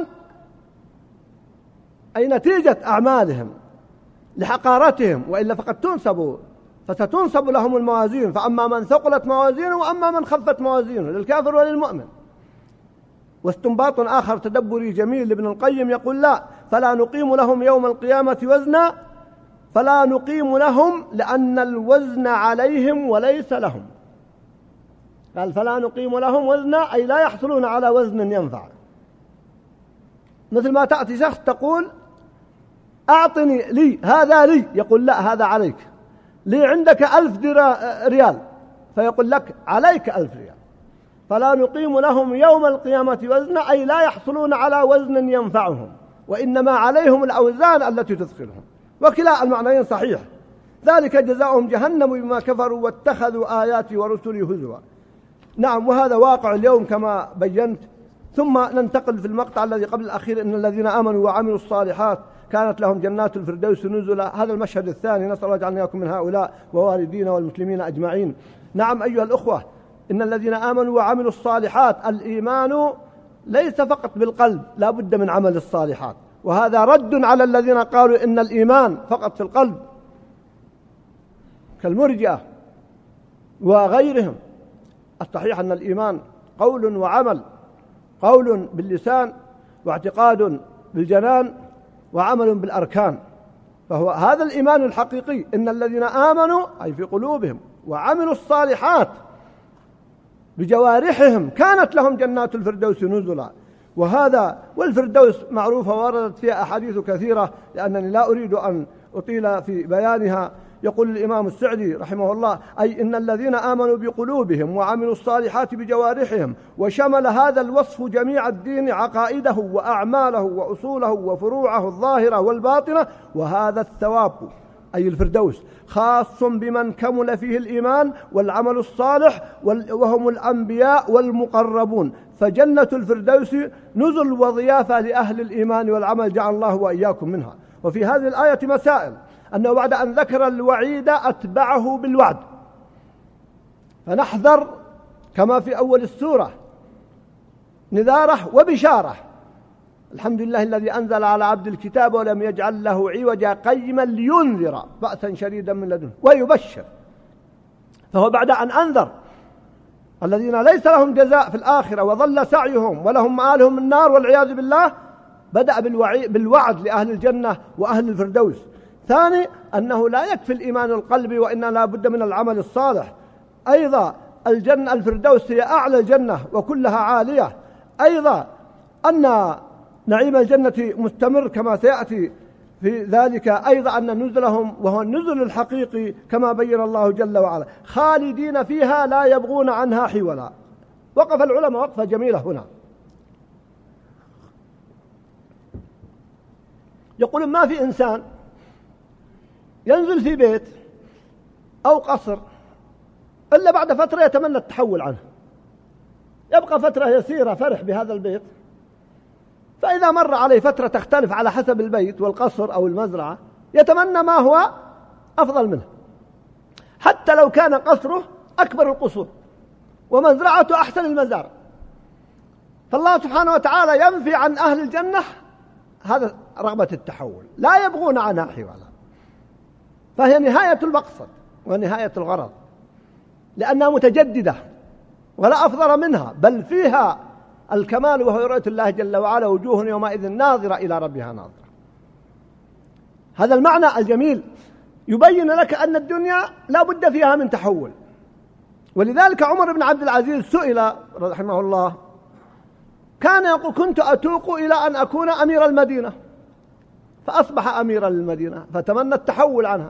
أي نتيجة أعمالهم لحقارتهم، وإلا فقد فستنصب لهم الموازين، فأما من ثقلت موازينه وأما من خفت موازينه، للكافر وللمؤمن. واستنباط آخر تدبري جميل لابن القيم يقول: لا، فلا نقيم لهم يوم القيامة وزنا، فلا نقيم لهم لأن الوزن عليهم وليس لهم. قال: فلا نقيم لهم وزنا، أي لا يحصلون على وزن ينفع. مثل ما تأتي شخص تقول: أعطني لي، هذا لي، يقول: لا، هذا عليك. لي عندك 1000 ريال، فيقول لك: عليك 1000 ريال. فلا نقيم لهم يوم القيامة وزنا، أي لا يحصلون على وزن ينفعهم، وإنما عليهم الأوزان التي تثقلهم. وكلا المعنيين صحيح. ذلك جزاؤهم جهنم بما كفروا واتخذوا آياتي ورسلي هزوا. نعم، وهذا واقع اليوم كما بينت. ثم ننتقل في المقطع الذي قبل الأخير: إن الذين آمنوا وعملوا الصالحات كانت لهم جنات الفردوس نزلا. هذا المشهد الثاني، نسأل الله أن يكون من هؤلاء ووالدينا والمسلمين أجمعين. نعم أيها الأخوة، إن الذين آمنوا وعملوا الصالحات، الإيمان ليس فقط بالقلب، لا بد من عمل الصالحات. وهذا رد على الذين قالوا إن الإيمان فقط في القلب كالمرجئة وغيرهم. الصحيح أن الإيمان قول وعمل، قول باللسان واعتقاد بالجنان وعمل بالأركان. فهو هذا الإيمان الحقيقي. إن الذين آمنوا أي في قلوبهم وعملوا الصالحات بجوارحهم كانت لهم جنات الفردوس نزلا. وهذا والفردوس معروفة وردت فيها أحاديث كثيرة، لأنني لا أريد أن أطيل في بيانها. يقول الإمام السعدي رحمه الله: أي إن الذين آمنوا بقلوبهم وعملوا الصالحات بجوارحهم. وشمل هذا الوصف جميع الدين، عقائده وأعماله وأصوله وفروعه الظاهرة والباطنة. وهذا الثواب أي الفردوس خاص بمن كمل فيه الإيمان والعمل الصالح، وهم الأنبياء والمقربون. فجنة الفردوس نزل وضيافة لأهل الإيمان والعمل، جعل الله وإياكم منها. وفي هذه الآية مسائل: أنه بعد أن ذكر الوعيد أتبعه بالوعد، فنحذر كما في أول السورة نذاره وبشارة. الحمد لله الذي أنزل على عبد الكتاب ولم يجعل له عوجا قيما لينذر بأسا شديدا من لدنه ويبشر. فهو بعد أن أنذر الذين ليس لهم جزاء في الآخرة وظل سعيهم ولهم مآلهم النار والعياذ بالله، بدأ بالوعد لأهل الجنة وأهل الفردوس. ثاني، أنه لا يكفي الإيمان القلبي، وإن لا بد من العمل الصالح. أيضا الجنة الفردوس هي أعلى الجنة وكلها عالية. أيضا أن نعيم الجنة مستمر كما سيأتي في ذلك. أيضا أن نزلهم وهو النزل الحقيقي كما بين الله جل وعلا، خالدين فيها لا يبغون عنها حولا. وقف العلماء وقفة جميلة هنا، يقول ما في إنسان ينزل في بيت أو قصر إلا بعد فترة يتمنى التحول عنه، يبقى فترة يسيرة فرح بهذا البيت، فإذا مر عليه فترة تختلف على حسب البيت والقصر أو المزرعة يتمنى ما هو أفضل منه، حتى لو كان قصره أكبر القصور ومزرعته أحسن المزارع. فالله سبحانه وتعالى ينفي عن أهل الجنة هذا رغبة التحول، لا يبغون عنها حوالا، فهي نهاية المقصد ونهاية الغرض، لأنها متجددة ولا أفضل منها، بل فيها الكمال وهو رؤية الله جل وعلا، وجوه يومئذ ناظرة إلى ربها ناظرة. هذا المعنى الجميل يبين لك أن الدنيا لا بد فيها من تحول. ولذلك عمر بن عبد العزيز سئل رحمه الله، كان يقول كنت أتوق إلى أن أكون أمير المدينة، فأصبح أميرا للمدينة فتمنى التحول عنها،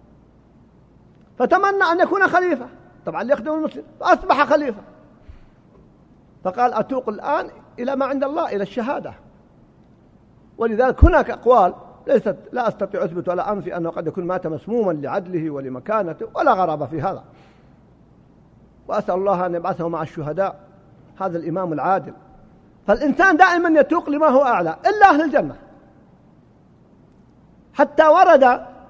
فتمنى أن يكون خليفة، طبعا ليخدم المسلم، فأصبح خليفة، فقال أتوق الآن إلى ما عند الله، إلى الشهادة. ولذلك هناك أقوال لا أستطيع أثبت ولا أنفي أنه قد يكون مات مسموما لعدله ولمكانته، ولا غرابة في هذا، وأسأل الله أن يبعثه مع الشهداء، هذا الإمام العادل. فالإنسان دائما يتوق لما هو أعلى إلا أهل الجنة، حتى ورد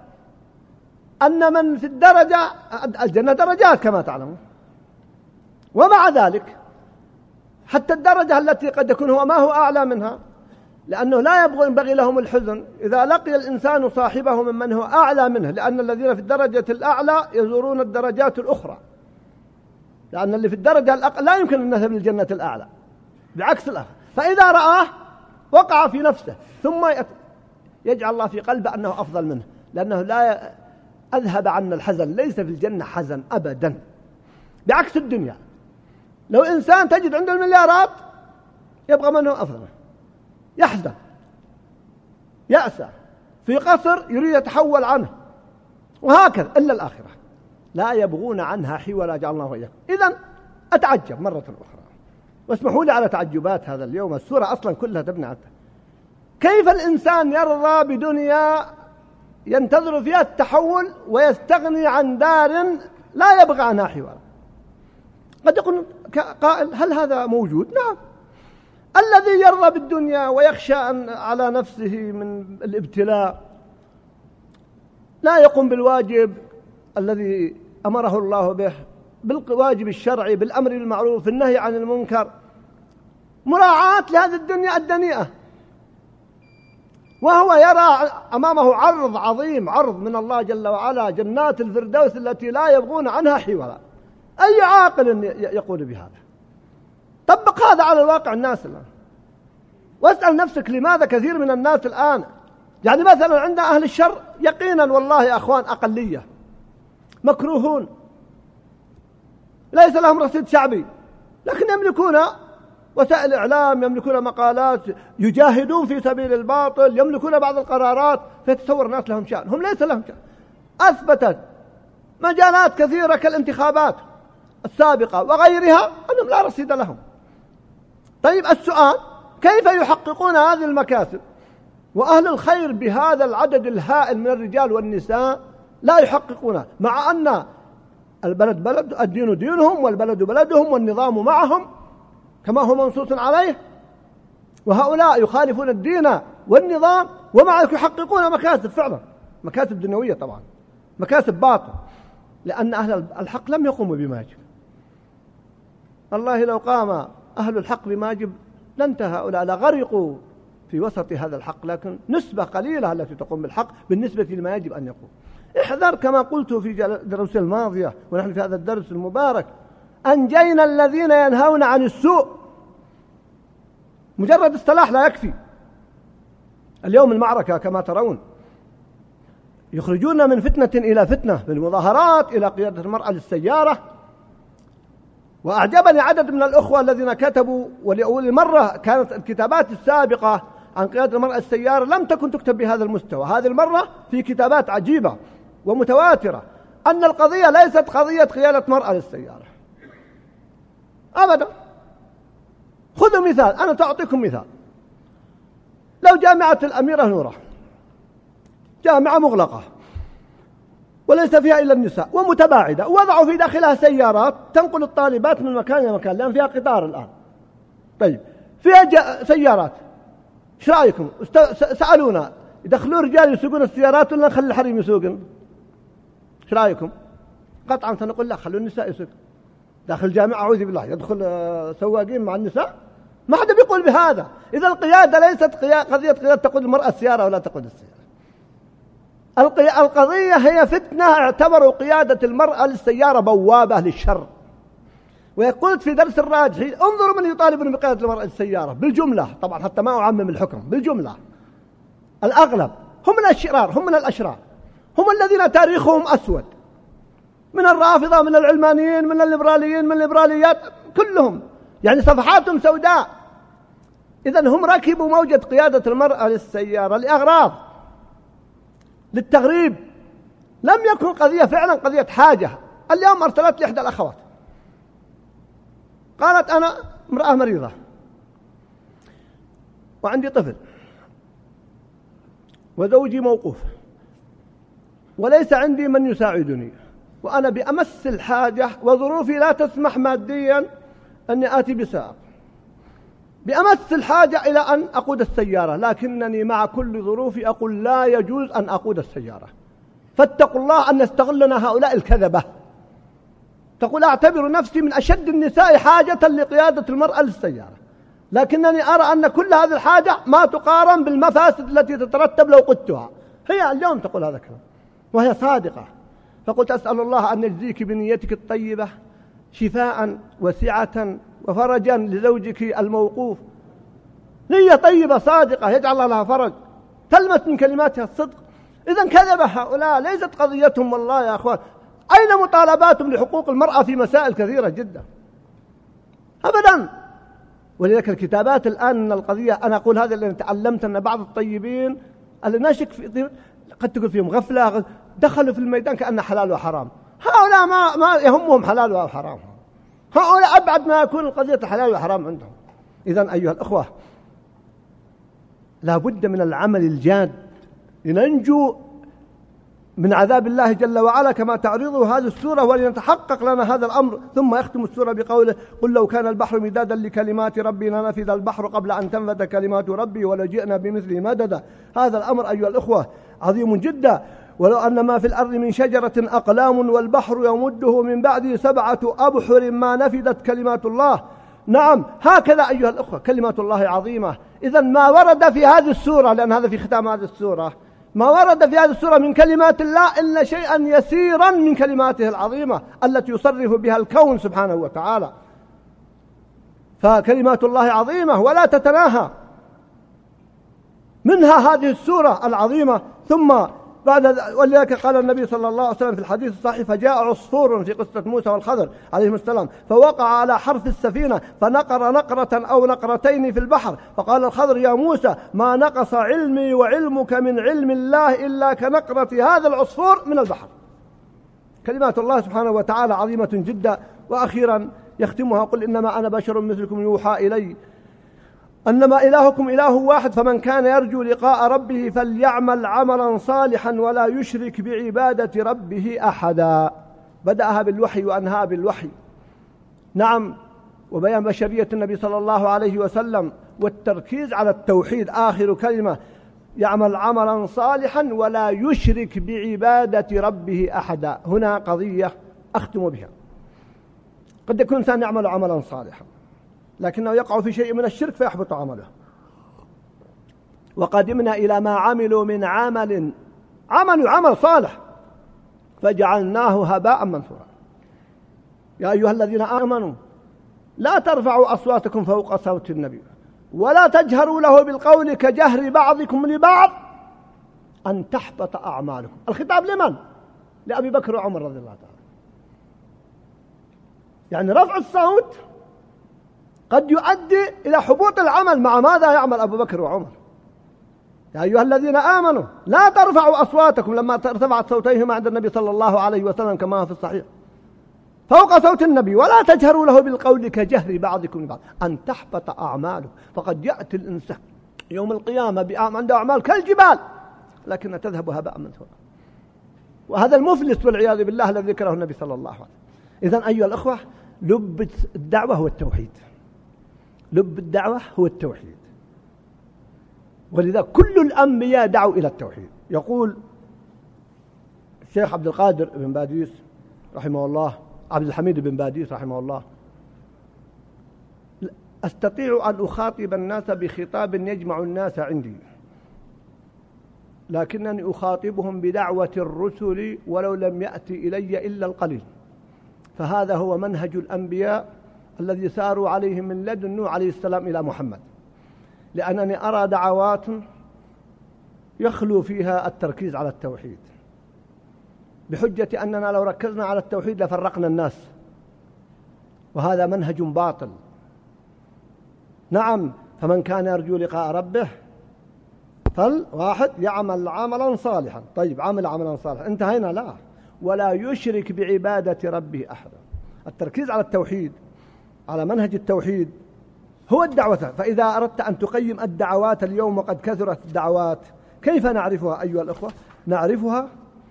أن من في الدرجة، الجنة درجات كما تعلمون، ومع ذلك حتى الدرجة التي قد يكون هو ما هو أعلى منها، لأنه لا ينبغي لهم الحزن إذا لقي الإنسان صاحبه ممن هو أعلى منه، لأن الذين في الدرجة الأعلى يزورون الدرجات الأخرى، لأن اللي في الدرجة الأقل لا يمكن أن يذهب للجنة الأعلى، بعكس الآخر. فإذا رآه وقع في نفسه، ثم يجعل الله في قلبه أنه أفضل منه، لأنه لا أذهب عنا الحزن، ليس في الجنة حزن أبدا، بعكس الدنيا. لو إنسان تجد عنده المليارات يبقى منه أفضل، يحزن يأسى، في قصر يريد يتحول عنه، وهكذا. إلا الآخرة لا يبغون عنها حولا، جعل الله وإياكم. إذن أتعجب مرة أخرى، واسمحوا لي على تعجبات هذا اليوم، السورة أصلا كلها تبني على كيف الإنسان يرضى بدنيا ينتظر فيها التحول ويستغني عن دار لا يبغى عنها حولا. قد يقول قائل هل هذا موجود؟ نعم. الذي يرضى بالدنيا ويخشى على نفسه من الابتلاء، لا يقوم بالواجب الذي أمره الله به، بالواجب الشرعي، بالأمر بالمعروف، النهي عن المنكر، مراعاة لهذه الدنيا الدنيئة، وهو يرى أمامه عرض عظيم، عرض من الله جل وعلا، جنات الفردوس التي لا يبغون عنها حولا. أي عاقل يقول بهذا؟ طبق هذا على الواقع الناس الآن، واسأل نفسك لماذا كثير من الناس الآن، يعني مثلا عند أهل الشر يقينا والله يا أخوان أقلية مكروهون، ليس لهم رصيد شعبي، لكن يملكون وسائل إعلام، يملكون مقالات، يجاهدون في سبيل الباطل، يملكون بعض القرارات، فيتصور الناس لهم شأن، هم ليس لهم شأن. أثبتت مجالات كثيرة كالانتخابات السابقة وغيرها أنهم لا رصيد لهم. طيب السؤال، كيف يحققون هذه المكاسب وأهل الخير بهذا العدد الهائل من الرجال والنساء لا يحققونها، مع أن البلد بلد، الدين دينهم، والبلد بلدهم، والنظام معهم كما هو منصوص عليه، وهؤلاء يخالفون الدين والنظام ومع ذلك يحققون مكاسب، فعلا مكاسب دنيوية، طبعا مكاسب باطل، لأن أهل الحق لم يقوموا بما يجب. والله لو قام أهل الحق بما يجب لانتهى هؤلاء، لغرقوا في وسط هذا الحق، لكن نسبة قليلة التي تقوم بالحق بالنسبة لما يجب أن يقوم. احذر كما قلت في الدروس الماضية ونحن في هذا الدرس المبارك، أنجينا الذين ينهون عن السوء. مجرد الصلاح لا يكفي. اليوم المعركة كما ترون، يخرجون من فتنة إلى فتنة، من المظاهرات إلى قيادة المرأة للسيارة. وأعجبني عدد من الأخوة الذين كتبوا، ولأول مرة كانت الكتابات السابقة عن قيادة المرأة للسيارة لم تكن تكتب بهذا المستوى، هذه المرة في كتابات عجيبة ومتواترة أن القضية ليست قضية قيادة مرأة للسيارة أبدا، خذوا مثال، أنا تعطيكم مثال. لو جامعة الأميرة نورة جامعة مغلقة وليس فيها إلا النساء ومتباعدة، ووضعوا في داخلها سيارات تنقل الطالبات من مكان إلى مكان لأن فيها قطار الآن. طيب فيها سيارات، ايش رأيكم؟ سألونا يدخلوا رجال يسوقون السيارات ولا نخلي الحريم يسوقن؟ ايش رأيكم؟ قطعا سنقول لا، خلوا النساء يسوقن. داخل الجامعة أعوذ بالله يدخل سواقين مع النساء؟ ما حدا بيقول بهذا. إذا القيادة ليست قضية قيادة تقود المرأة السيارة ولا تقود السيارة. القضية هي فتنة، اعتبروا قيادة المرأة للسيارة بوابة للشر. وقلت في درس الراجحي انظروا من يطالبون بقيادة المرأة للسيارة بالجملة، طبعا حتى ما أعمم الحكم، بالجملة الأغلب هم من الشرار، هم من الأشرار، هم الذين تاريخهم أسود، من الرافضة، من العلمانيين، من الليبراليين، من الليبراليات، كلهم يعني صفحاتهم سوداء. إذن هم ركبوا موجة قيادة المرأة للسيارة لأغراض، للتغريب. لم يكن قضية فعلا قضية حاجة. اليوم أرسلت لي إحدى الأخوات قالت أنا امرأة مريضة وعندي طفل وزوجي موقوف وليس عندي من يساعدني وأنا بأمس الحاجة وظروفي لا تسمح ماديا أني آتي بسائق، بأمس الحاجة إلى أن أقود السيارة، لكنني مع كل ظروفي أقول لا يجوز أن أقود السيارة. فاتقوا الله أن يستغلنا هؤلاء الكذبة. تقول أعتبر نفسي من أشد النساء حاجة لقيادة المرأة للسيارة، لكنني أرى أن كل هذه الحاجة ما تقارن بالمفاسد التي تترتب لو قدتها. هي اليوم تقول هذا الكلام وهي صادقة. فقلت أسأل الله أن يجزيك بنيتك الطيبة شفاء وسعة وفرجا لزوجك الموقوف. نية طيبة صادقة يجعل الله لها فرج، تلمس من كلماتها الصدق. إذن كذب هؤلاء، ليست قضيتهم والله يا أخوان. أين مطالباتهم لحقوق المرأة في مسائل كثيرة جدا؟ أبدا. ولذلك الكتابات الآن من القضية، أنا أقول هذا اللي تعلمت أن بعض الطيبين اللي ناشك في قد تقول فيهم غفلة، دخلوا في الميدان كأنه حلال وحرام. هؤلاء ما يهمهم حلال وحرام، هؤلاء أبعد ما يكون القضية حلال وحرام عندهم. إذن أيها الأخوة لا بد من العمل الجاد لننجو من عذاب الله جل وعلا كما تعرضه هذه السورة، ولنتحقق لنا هذا الأمر. ثم يختم السورة بقوله قل لو كان البحر مدادا لكلمات ربي لنفذ البحر قبل أن تنفذ كلمات ربي ولجئنا بمثله مددا. هذا الأمر أيها الأخوة عظيم جدا. ولو أن ما في الأرض من شجرة أقلام والبحر يمده من بعده 7 أبحر ما نفدت كلمات الله. نعم هكذا أيها الأخوة كلمات الله عظيمة. إذن ما ورد في هذه السورة، لأن هذا في ختام هذه السورة، ما ورد في هذه السورة من كلمات الله إلا شيئا يسيرا من كلماته العظيمة التي يصرف بها الكون سبحانه وتعالى. فكلمات الله عظيمة ولا تتناهى، منها هذه السورة العظيمة. ثم بعد ولذلك قال النبي صلى الله عليه وسلم في الحديث الصحيح فجاء عصفور في قصة موسى والخضر عليهم السلام فوقع على حرف السفينة فنقر نقرة أو نقرتين في البحر، فقال الخضر يا موسى ما نقص علمي وعلمك من علم الله إلا كنقرة هذا العصفور من البحر. كلمات الله سبحانه وتعالى عظيمة جدا. وأخيرا يختمها قل إنما أنا بشر مثلكم يوحى إلي أنما إلهكم إله واحد فمن كان يرجو لقاء ربه فليعمل عملا صالحا ولا يشرك بعبادة ربه أحدا. بدأها بالوحي وأنهاها بالوحي. نعم، وبيان بشرية النبي صلى الله عليه وسلم والتركيز على التوحيد. آخر كلمة يعمل عملا صالحا ولا يشرك بعبادة ربه أحدا. هنا قضية أختم بها. قد يكون إنسان يعمل عملا صالحا لكنه يقع في شيء من الشرك فيحبط عمله. وقدمنا إلى ما عملوا من عمل صالح فجعلناه هباء منثورا. يا أيها الذين آمنوا لا ترفعوا أصواتكم فوق صوت النبي ولا تجهروا له بالقول كجهر بعضكم لبعض أن تحبط أعمالكم. الخطاب لمن؟ لأبي بكر وعمر رضي الله تعالى. يعني رفع الصوت قد يؤدي إلى حبوط العمل. مع ماذا يعمل أبو بكر وعمر؟ يا أيها الذين آمنوا لا ترفعوا أصواتكم لما ارتفعت صوتيهما عند النبي صلى الله عليه وسلم كما في الصحيح. فوق صوت النبي ولا تجهروا له بالقول كجهر بعضكم لبعض أن تحبط أعماله. فقد يأتي الإنسان يوم القيامة عنده أعمال كالجبال لكن تذهب هباء منثورا، وهذا المفلس والعياذ بالله الذي ذكره النبي صلى الله عليه وسلم. إذن أيها الأخوة، لب الدعوة هو التوحيد، لب الدعوة هو التوحيد، ولذا كل الأنبياء دعوا إلى التوحيد. يقول الشيخ عبد القادر بن باديس رحمه الله، عبد الحميد بن باديس رحمه الله: أستطيع أن أخاطب الناس بخطاب يجمع الناس عندي، لكنني أخاطبهم بدعوة الرسل ولو لم يأتي إلي إلا القليل. فهذا هو منهج الأنبياء الذي ساروا عليه من لدن نوح عليه السلام إلى محمد، لأنني أرى دعوات يخلو فيها التركيز على التوحيد، بحجة أننا لو ركزنا على التوحيد لفرقنا الناس، وهذا منهج باطل. نعم، فمن كان يرجو لقاء ربه فالواحد يعمل عملا صالحا. طيب، عمل عملا صالحا، انتهينا؟ لا، ولا يشرك بعبادة ربه أحدا. التركيز على التوحيد، على منهج التوحيد هو الدعوة. فإذا أردت أن تقيم الدعوات اليوم وقد كثرت الدعوات، كيف نعرفها أيها الأخوة؟ نعرفها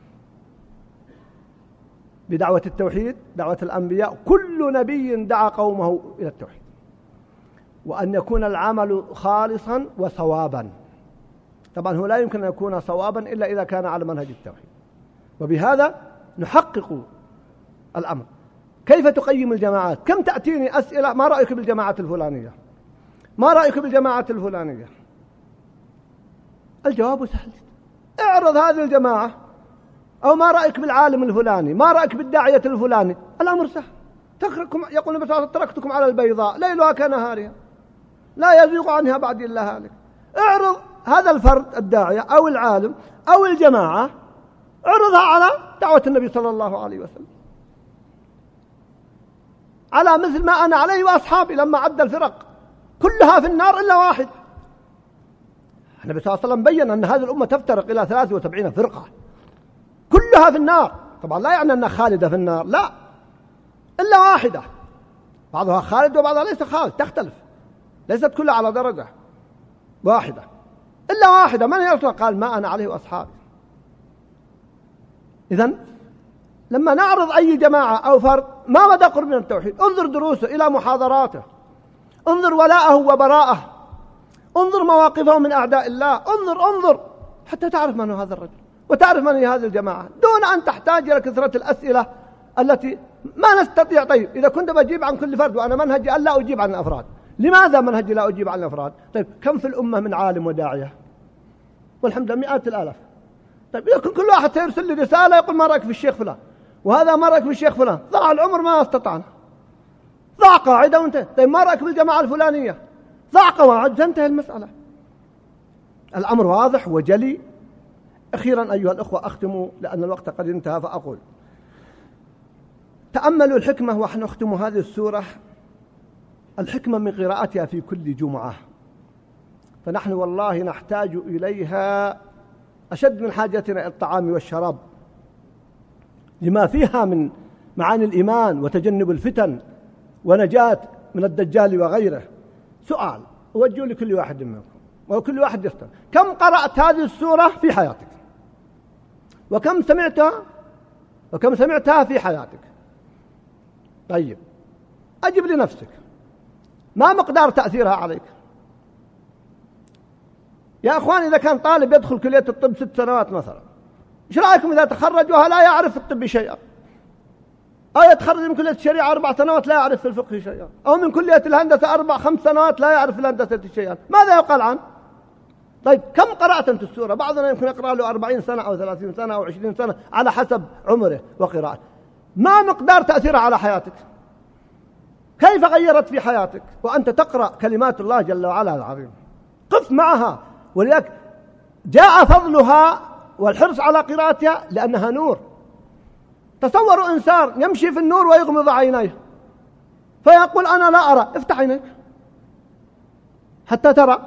بدعوة التوحيد، دعوة الأنبياء. كل نبي دعا قومه إلى التوحيد، وأن يكون العمل خالصا وصوابا. طبعا هو لا يمكن أن يكون صوابا إلا إذا كان على منهج التوحيد، وبهذا نحقق الأمر. كيف تقيم الجماعات؟ كم تأتيني أسئلة: ما رأيك بالجماعة الفلانية؟ ما رأيك بالجماعة الفلانية؟ الجواب سهل، اعرض هذه الجماعة. أو ما رأيك بالعالم الفلاني؟ ما رأيك بالداعية الفلاني؟ الأمر سهل. يقول النبي صلى الله عليه وسلم: تركتكم على البيضاء ليلها كنهارها لا يزيغ عنها بعد إلا هالك. اعرض هذا الفرد الداعية أو العالم أو الجماعة، اعرضها على دعوة النبي صلى الله عليه وسلم، على مثل ما أنا عليه وأصحابي لما عد الفرق كلها في النار إلا واحد. النبي صلى الله عليه وسلم بيّن أن هذه الأمة تفترق إلى 73 فرقة كلها في النار. طبعا لا يعني أنها خالدة في النار، لا، إلا واحدة، بعضها خالد وبعضها ليس خالد، تختلف، ليست كلها على درجة واحدة، إلا واحدة. من يرسل؟ قال: ما أنا عليه وأصحابي. إذن لما نعرض أي جماعة أو فرد ما مدى قرب من التوحيد، انظر دروسه إلى محاضراته، انظر ولاءه وبراءه، انظر مواقفه من أعداء الله، انظر حتى تعرف من هو هذا الرجل وتعرف من هي هذه الجماعة، دون أن تحتاج إلى كثرة الأسئلة التي ما نستطيع. طيب، إذا كنت بجيب عن كل فرد، وأنا منهجي ألا أجيب عن الأفراد، لماذا منهجي لا أجيب عن الأفراد؟ طيب، كم في الأمة من عالم وداعية؟ والحمد لله مئات الآلاف. طيب، إذا كل واحد سيرسل لي رسالة يقول: ما رأيك في الشيخ فلان، وهذا ما رأيك في الشيخ فلان، ضاع العمر ما استطعنا، ضاع قاعدة وانتهى. طيب، ما رأيك بالجماعة الفلانية، ضاع قواعد، تنتهي المسألة. الأمر واضح وجلي. أخيرا أيها الأخوة، أختم لأن الوقت قد انتهى، فأقول: تأملوا الحكمة ونحن نختم هذه السورة. الحكمة من قراءتها في كل جمعة، فنحن والله نحتاج إليها أشد من حاجتنا إلى الطعام والشراب، لما فيها من معاني الإيمان وتجنب الفتن ونجاة من الدجال وغيره. سؤال أوجه لكل واحد منكم وكل واحد يفتن: كم قرأت هذه السورة في حياتك؟ وكم سمعتها في حياتك؟ طيب، أجب لنفسك، ما مقدار تأثيرها عليك؟ يا أخوان، إذا كان طالب يدخل كلية الطب 6 سنوات مثلا، إيش رأيكم إذا تخرج وهو لا يعرف في الطب شيئا؟ أو يتخرج من كلية الشريعة 4 سنوات لا يعرف في الفقه شيئا، أو من كلية الهندسة 4-5 سنوات لا يعرف في الهندسة شيئا، ماذا يقال عنه؟ طيب، كم قرأت أنت السورة؟ بعضنا يمكن يقرأ له 40 سنة أو 30 سنة أو 20 سنة على حسب عمره وقراءته. ما مقدار تأثيرها على حياتك؟ كيف غيرت في حياتك وأنت تقرأ كلمات الله جل وعلا العظيم؟ قف معها. ولذلك جاء فضلها والحرص على قراءتها لأنها نور. تصوروا إنسان يمشي في النور ويغمض عينيه فيقول: أنا لا أرى. افتح عينيك حتى ترى.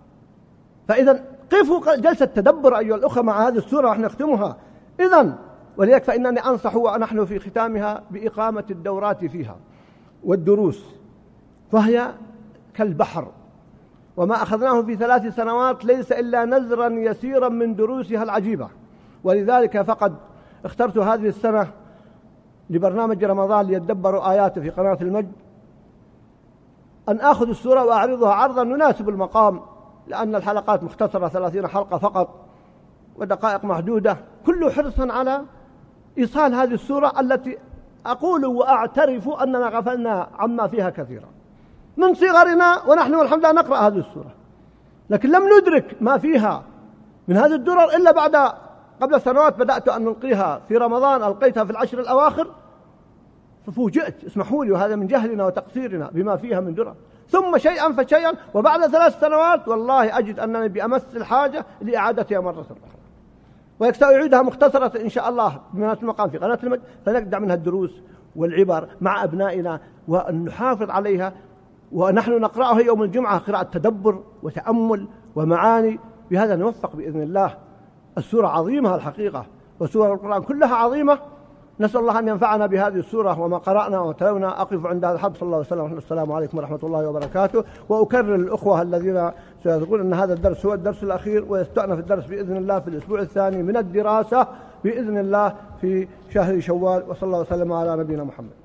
فإذا قفوا جلسة تدبر أيها الأخوة مع هذه السورة ونحن نختمها. إذن ولذلك فإنني أنصح ونحن في ختامها بإقامة الدورات فيها والدروس، فهي كالبحر، وما أخذناه في 3 سنوات ليس إلا نزرا يسيرا من دروسها العجيبة. ولذلك فقد اخترت هذه السنة لبرنامج رمضان ليتدبروا آياته في قناة المجد أن آخذ السورة وأعرضها عرضا يناسب المقام، لأن الحلقات مختصرة 30 حلقة فقط ودقائق محدودة، كله حرصا على إيصال هذه السورة التي أقول وأعترف أننا غفلنا عما فيها كثيرا من صغرنا، ونحن والحمد لله نقرأ هذه السورة، لكن لم ندرك ما فيها من هذه الدرر إلا قبل سنوات بدأت أن نلقيها في رمضان، ألقيتها في العشر الأواخر ففوجئت، اسمحوا لي وهذا من جهلنا وتقصيرنا بما فيها من درر، ثم شيئا فشيئا، وبعد 3 سنوات والله أجد أنني بأمس الحاجة لإعادتها مرة أخرى، وسأعيدها مختصرة إن شاء الله بمناسبة المقام في قناة المجد، فنجدع منها الدروس والعبر مع أبنائنا وأن نحافظ عليها، ونحن نقرأها يوم الجمعة قراءة تدبر وتأمل ومعاني، بهذا نوفق بإذن الله. السورة عظيمة الحقيقة، وسور القرآن كلها عظيمة، نسأل الله أن ينفعنا بهذه السورة وما قرأنا وتلونا. أقف عند هذا الحد، صلى الله عليه وسلم. السلام عليكم ورحمة الله وبركاته. وأكرر الأخوة الذين سيقولون أن هذا الدرس هو الدرس الأخير، ويستأنف الدرس بإذن الله في الأسبوع الثاني من الدراسة بإذن الله في شهر شوال، وصلى الله وسلم على نبينا محمد.